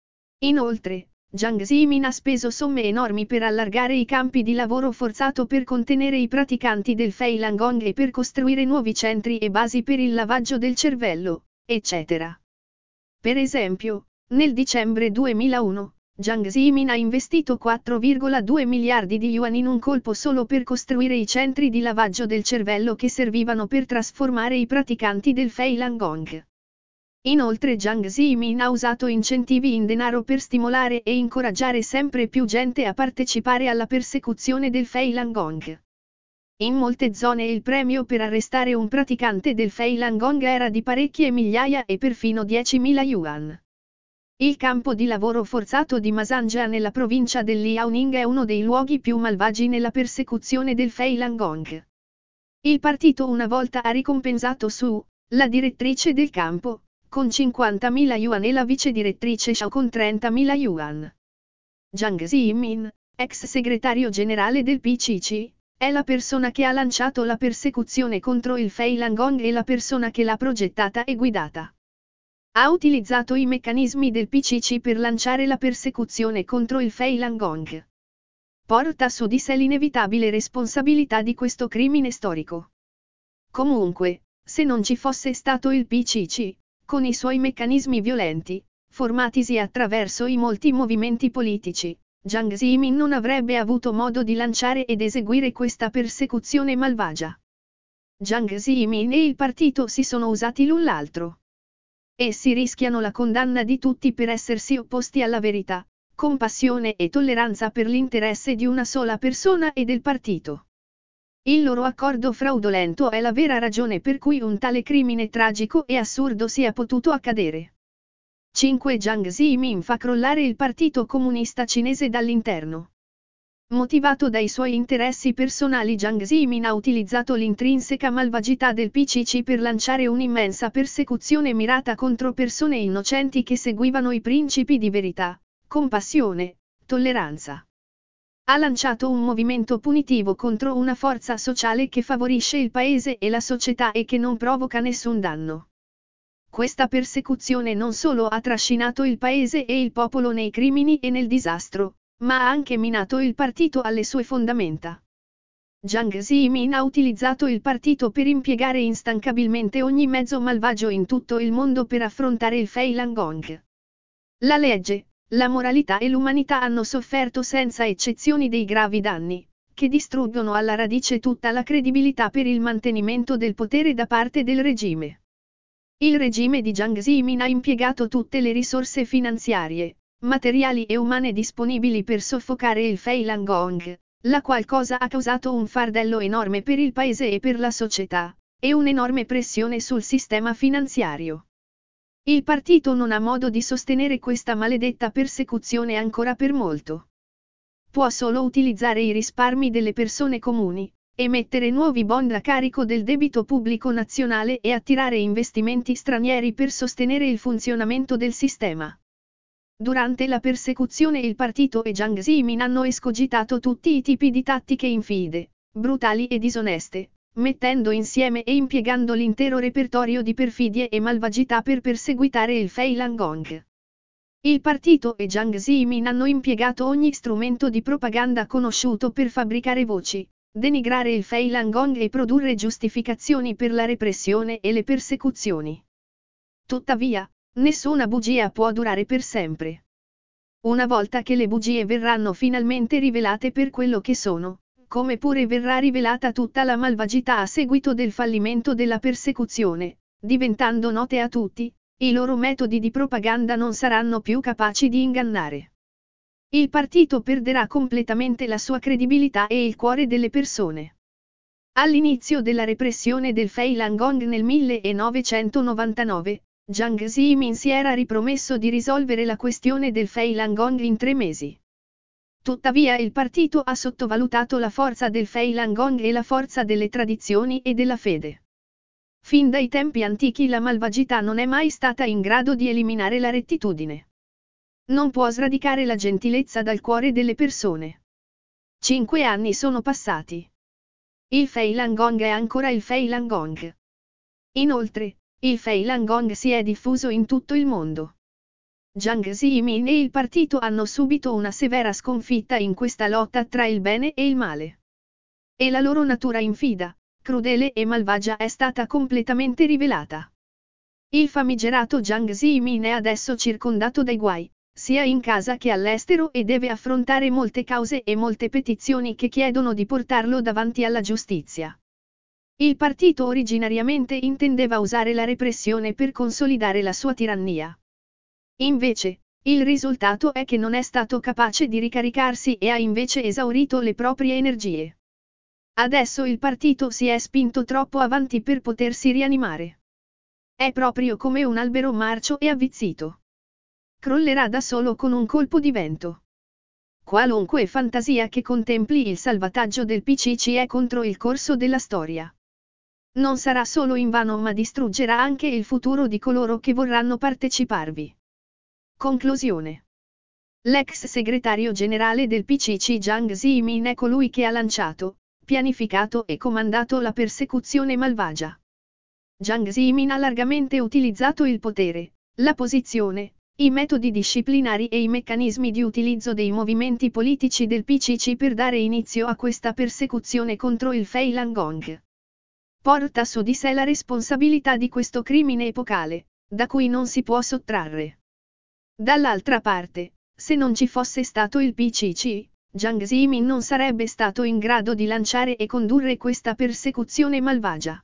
Inoltre, Jiang Zemin ha speso somme enormi per allargare i campi di lavoro forzato per contenere i praticanti del Falun Gong e per costruire nuovi centri e basi per il lavaggio del cervello, eccetera. Per esempio, nel dicembre 2001, Jiang Zemin ha investito 4,2 miliardi di yuan in un colpo solo per costruire i centri di lavaggio del cervello che servivano per trasformare i praticanti del Falun Gong. Inoltre Jiang Zemin ha usato incentivi in denaro per stimolare e incoraggiare sempre più gente a partecipare alla persecuzione del Falun Gong. In molte zone il premio per arrestare un praticante del Falun Gong era di parecchie migliaia e perfino 10.000 yuan. Il campo di lavoro forzato di Masanja nella provincia del Liaoning è uno dei luoghi più malvagi nella persecuzione del Falun Gong. Il partito una volta ha ricompensato Su, la direttrice del campo, con 50.000 yuan e la vice direttrice Shao con 30.000 yuan. Jiang Zemin, ex segretario generale del PCC, è la persona che ha lanciato la persecuzione contro il Falun Gong e la persona che l'ha progettata e guidata. Ha utilizzato i meccanismi del PCC per lanciare la persecuzione contro il Falun Gong. Porta su di sé l'inevitabile responsabilità di questo crimine storico. Comunque, se non ci fosse stato il PCC, con i suoi meccanismi violenti, formatisi attraverso i molti movimenti politici, Jiang Zemin non avrebbe avuto modo di lanciare ed eseguire questa persecuzione malvagia. Jiang Zemin e il partito si sono usati l'un l'altro. Essi rischiano la condanna di tutti per essersi opposti alla verità, compassione e tolleranza per l'interesse di una sola persona e del partito. Il loro accordo fraudolento è la vera ragione per cui un tale crimine tragico e assurdo sia potuto accadere. 5. Jiang Zemin fa crollare il Partito Comunista Cinese dall'interno. Motivato dai suoi interessi personali, Jiang Zemin ha utilizzato l'intrinseca malvagità del PCC per lanciare un'immensa persecuzione mirata contro persone innocenti che seguivano i principi di verità, compassione, tolleranza. Ha lanciato un movimento punitivo contro una forza sociale che favorisce il paese e la società e che non provoca nessun danno. Questa persecuzione non solo ha trascinato il paese e il popolo nei crimini e nel disastro, ma ha anche minato il partito alle sue fondamenta. Jiang Zemin ha utilizzato il partito per impiegare instancabilmente ogni mezzo malvagio in tutto il mondo per affrontare il Falun Gong. La legge, la moralità e l'umanità hanno sofferto senza eccezioni dei gravi danni, che distruggono alla radice tutta la credibilità per il mantenimento del potere da parte del regime. Il regime di Jiang Zemin ha impiegato tutte le risorse finanziarie, materiali e umane disponibili per soffocare il Falun Gong, la qual cosa ha causato un fardello enorme per il paese e per la società, e un'enorme pressione sul sistema finanziario. Il partito non ha modo di sostenere questa maledetta persecuzione ancora per molto. Può solo utilizzare i risparmi delle persone comuni, emettere nuovi bond a carico del debito pubblico nazionale e attirare investimenti stranieri per sostenere il funzionamento del sistema. Durante la persecuzione il partito e Jiang Zemin hanno escogitato tutti i tipi di tattiche infide, brutali e disoneste, mettendo insieme e impiegando l'intero repertorio di perfidie e malvagità per perseguitare il Falun Gong. Il partito e Jiang Zemin hanno impiegato ogni strumento di propaganda conosciuto per fabbricare voci, denigrare il Falun Gong e produrre giustificazioni per la repressione e le persecuzioni. Tuttavia, nessuna bugia può durare per sempre. Una volta che le bugie verranno finalmente rivelate per quello che sono, come pure verrà rivelata tutta la malvagità a seguito del fallimento della persecuzione, diventando note a tutti, i loro metodi di propaganda non saranno più capaci di ingannare. Il partito perderà completamente la sua credibilità e il cuore delle persone. All'inizio della repressione del Falun Gong nel 1999, Jiang Zemin si era ripromesso di risolvere la questione del Falun Gong in 3 mesi. Tuttavia il partito ha sottovalutato la forza del Falun Gong e la forza delle tradizioni e della fede. Fin dai tempi antichi la malvagità non è mai stata in grado di eliminare la rettitudine. Non può sradicare la gentilezza dal cuore delle persone. 5 anni sono passati. Il Falun Gong è ancora il Falun Gong. Inoltre, il Falun Gong si è diffuso in tutto il mondo. Jiang Zemin e il partito hanno subito una severa sconfitta in questa lotta tra il bene e il male. E la loro natura infida, crudele e malvagia è stata completamente rivelata. Il famigerato Jiang Zemin è adesso circondato dai guai, sia in casa che all'estero, e deve affrontare molte cause e molte petizioni che chiedono di portarlo davanti alla giustizia. Il partito originariamente intendeva usare la repressione per consolidare la sua tirannia. Invece, il risultato è che non è stato capace di ricaricarsi e ha invece esaurito le proprie energie. Adesso il partito si è spinto troppo avanti per potersi rianimare. È proprio come un albero marcio e avvizzito. Crollerà da solo con un colpo di vento. Qualunque fantasia che contempli il salvataggio del PCC è contro il corso della storia. Non sarà solo invano, ma distruggerà anche il futuro di coloro che vorranno parteciparvi. Conclusione. L'ex segretario generale del PCC Jiang Zemin è colui che ha lanciato, pianificato e comandato la persecuzione malvagia. Jiang Zemin ha largamente utilizzato il potere, la posizione, i metodi disciplinari e i meccanismi di utilizzo dei movimenti politici del PCC per dare inizio a questa persecuzione contro il Falun Gong. Porta su di sé la responsabilità di questo crimine epocale, da cui non si può sottrarre. Dall'altra parte, se non ci fosse stato il PCC, Jiang Zemin non sarebbe stato in grado di lanciare e condurre questa persecuzione malvagia.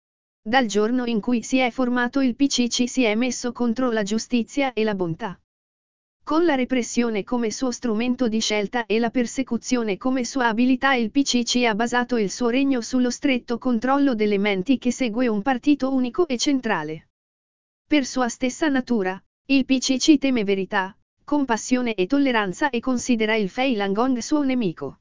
Dal giorno in cui si è formato il PCC si è messo contro la giustizia e la bontà. Con la repressione come suo strumento di scelta e la persecuzione come sua abilità, il PCC ha basato il suo regno sullo stretto controllo delle menti che segue un partito unico e centrale. Per sua stessa natura, il PCC teme verità, compassione e tolleranza e considera il Falun Gong suo nemico.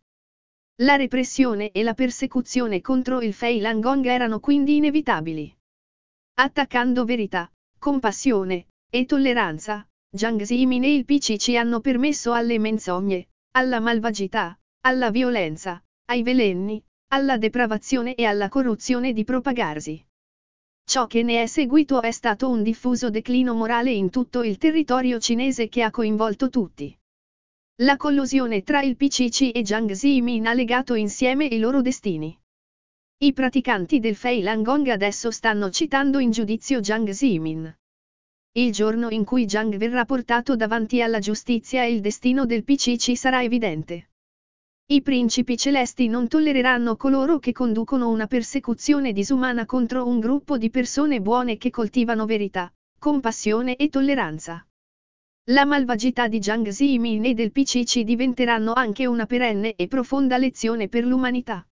La repressione e la persecuzione contro il Falun Gong erano quindi inevitabili. Attaccando verità, compassione e tolleranza, Jiang Zemin e il PCC hanno permesso alle menzogne, alla malvagità, alla violenza, ai veleni, alla depravazione e alla corruzione di propagarsi. Ciò che ne è seguito è stato un diffuso declino morale in tutto il territorio cinese che ha coinvolto tutti. La collusione tra il PCC e Jiang Zemin ha legato insieme i loro destini. I praticanti del Falun Gong adesso stanno citando in giudizio Jiang Zemin. Il giorno in cui Jiang verrà portato davanti alla giustizia il destino del PCC sarà evidente. I principi celesti non tollereranno coloro che conducono una persecuzione disumana contro un gruppo di persone buone che coltivano verità, compassione e tolleranza. La malvagità di Jiang Zemin e del PCC diventeranno anche una perenne e profonda lezione per l'umanità.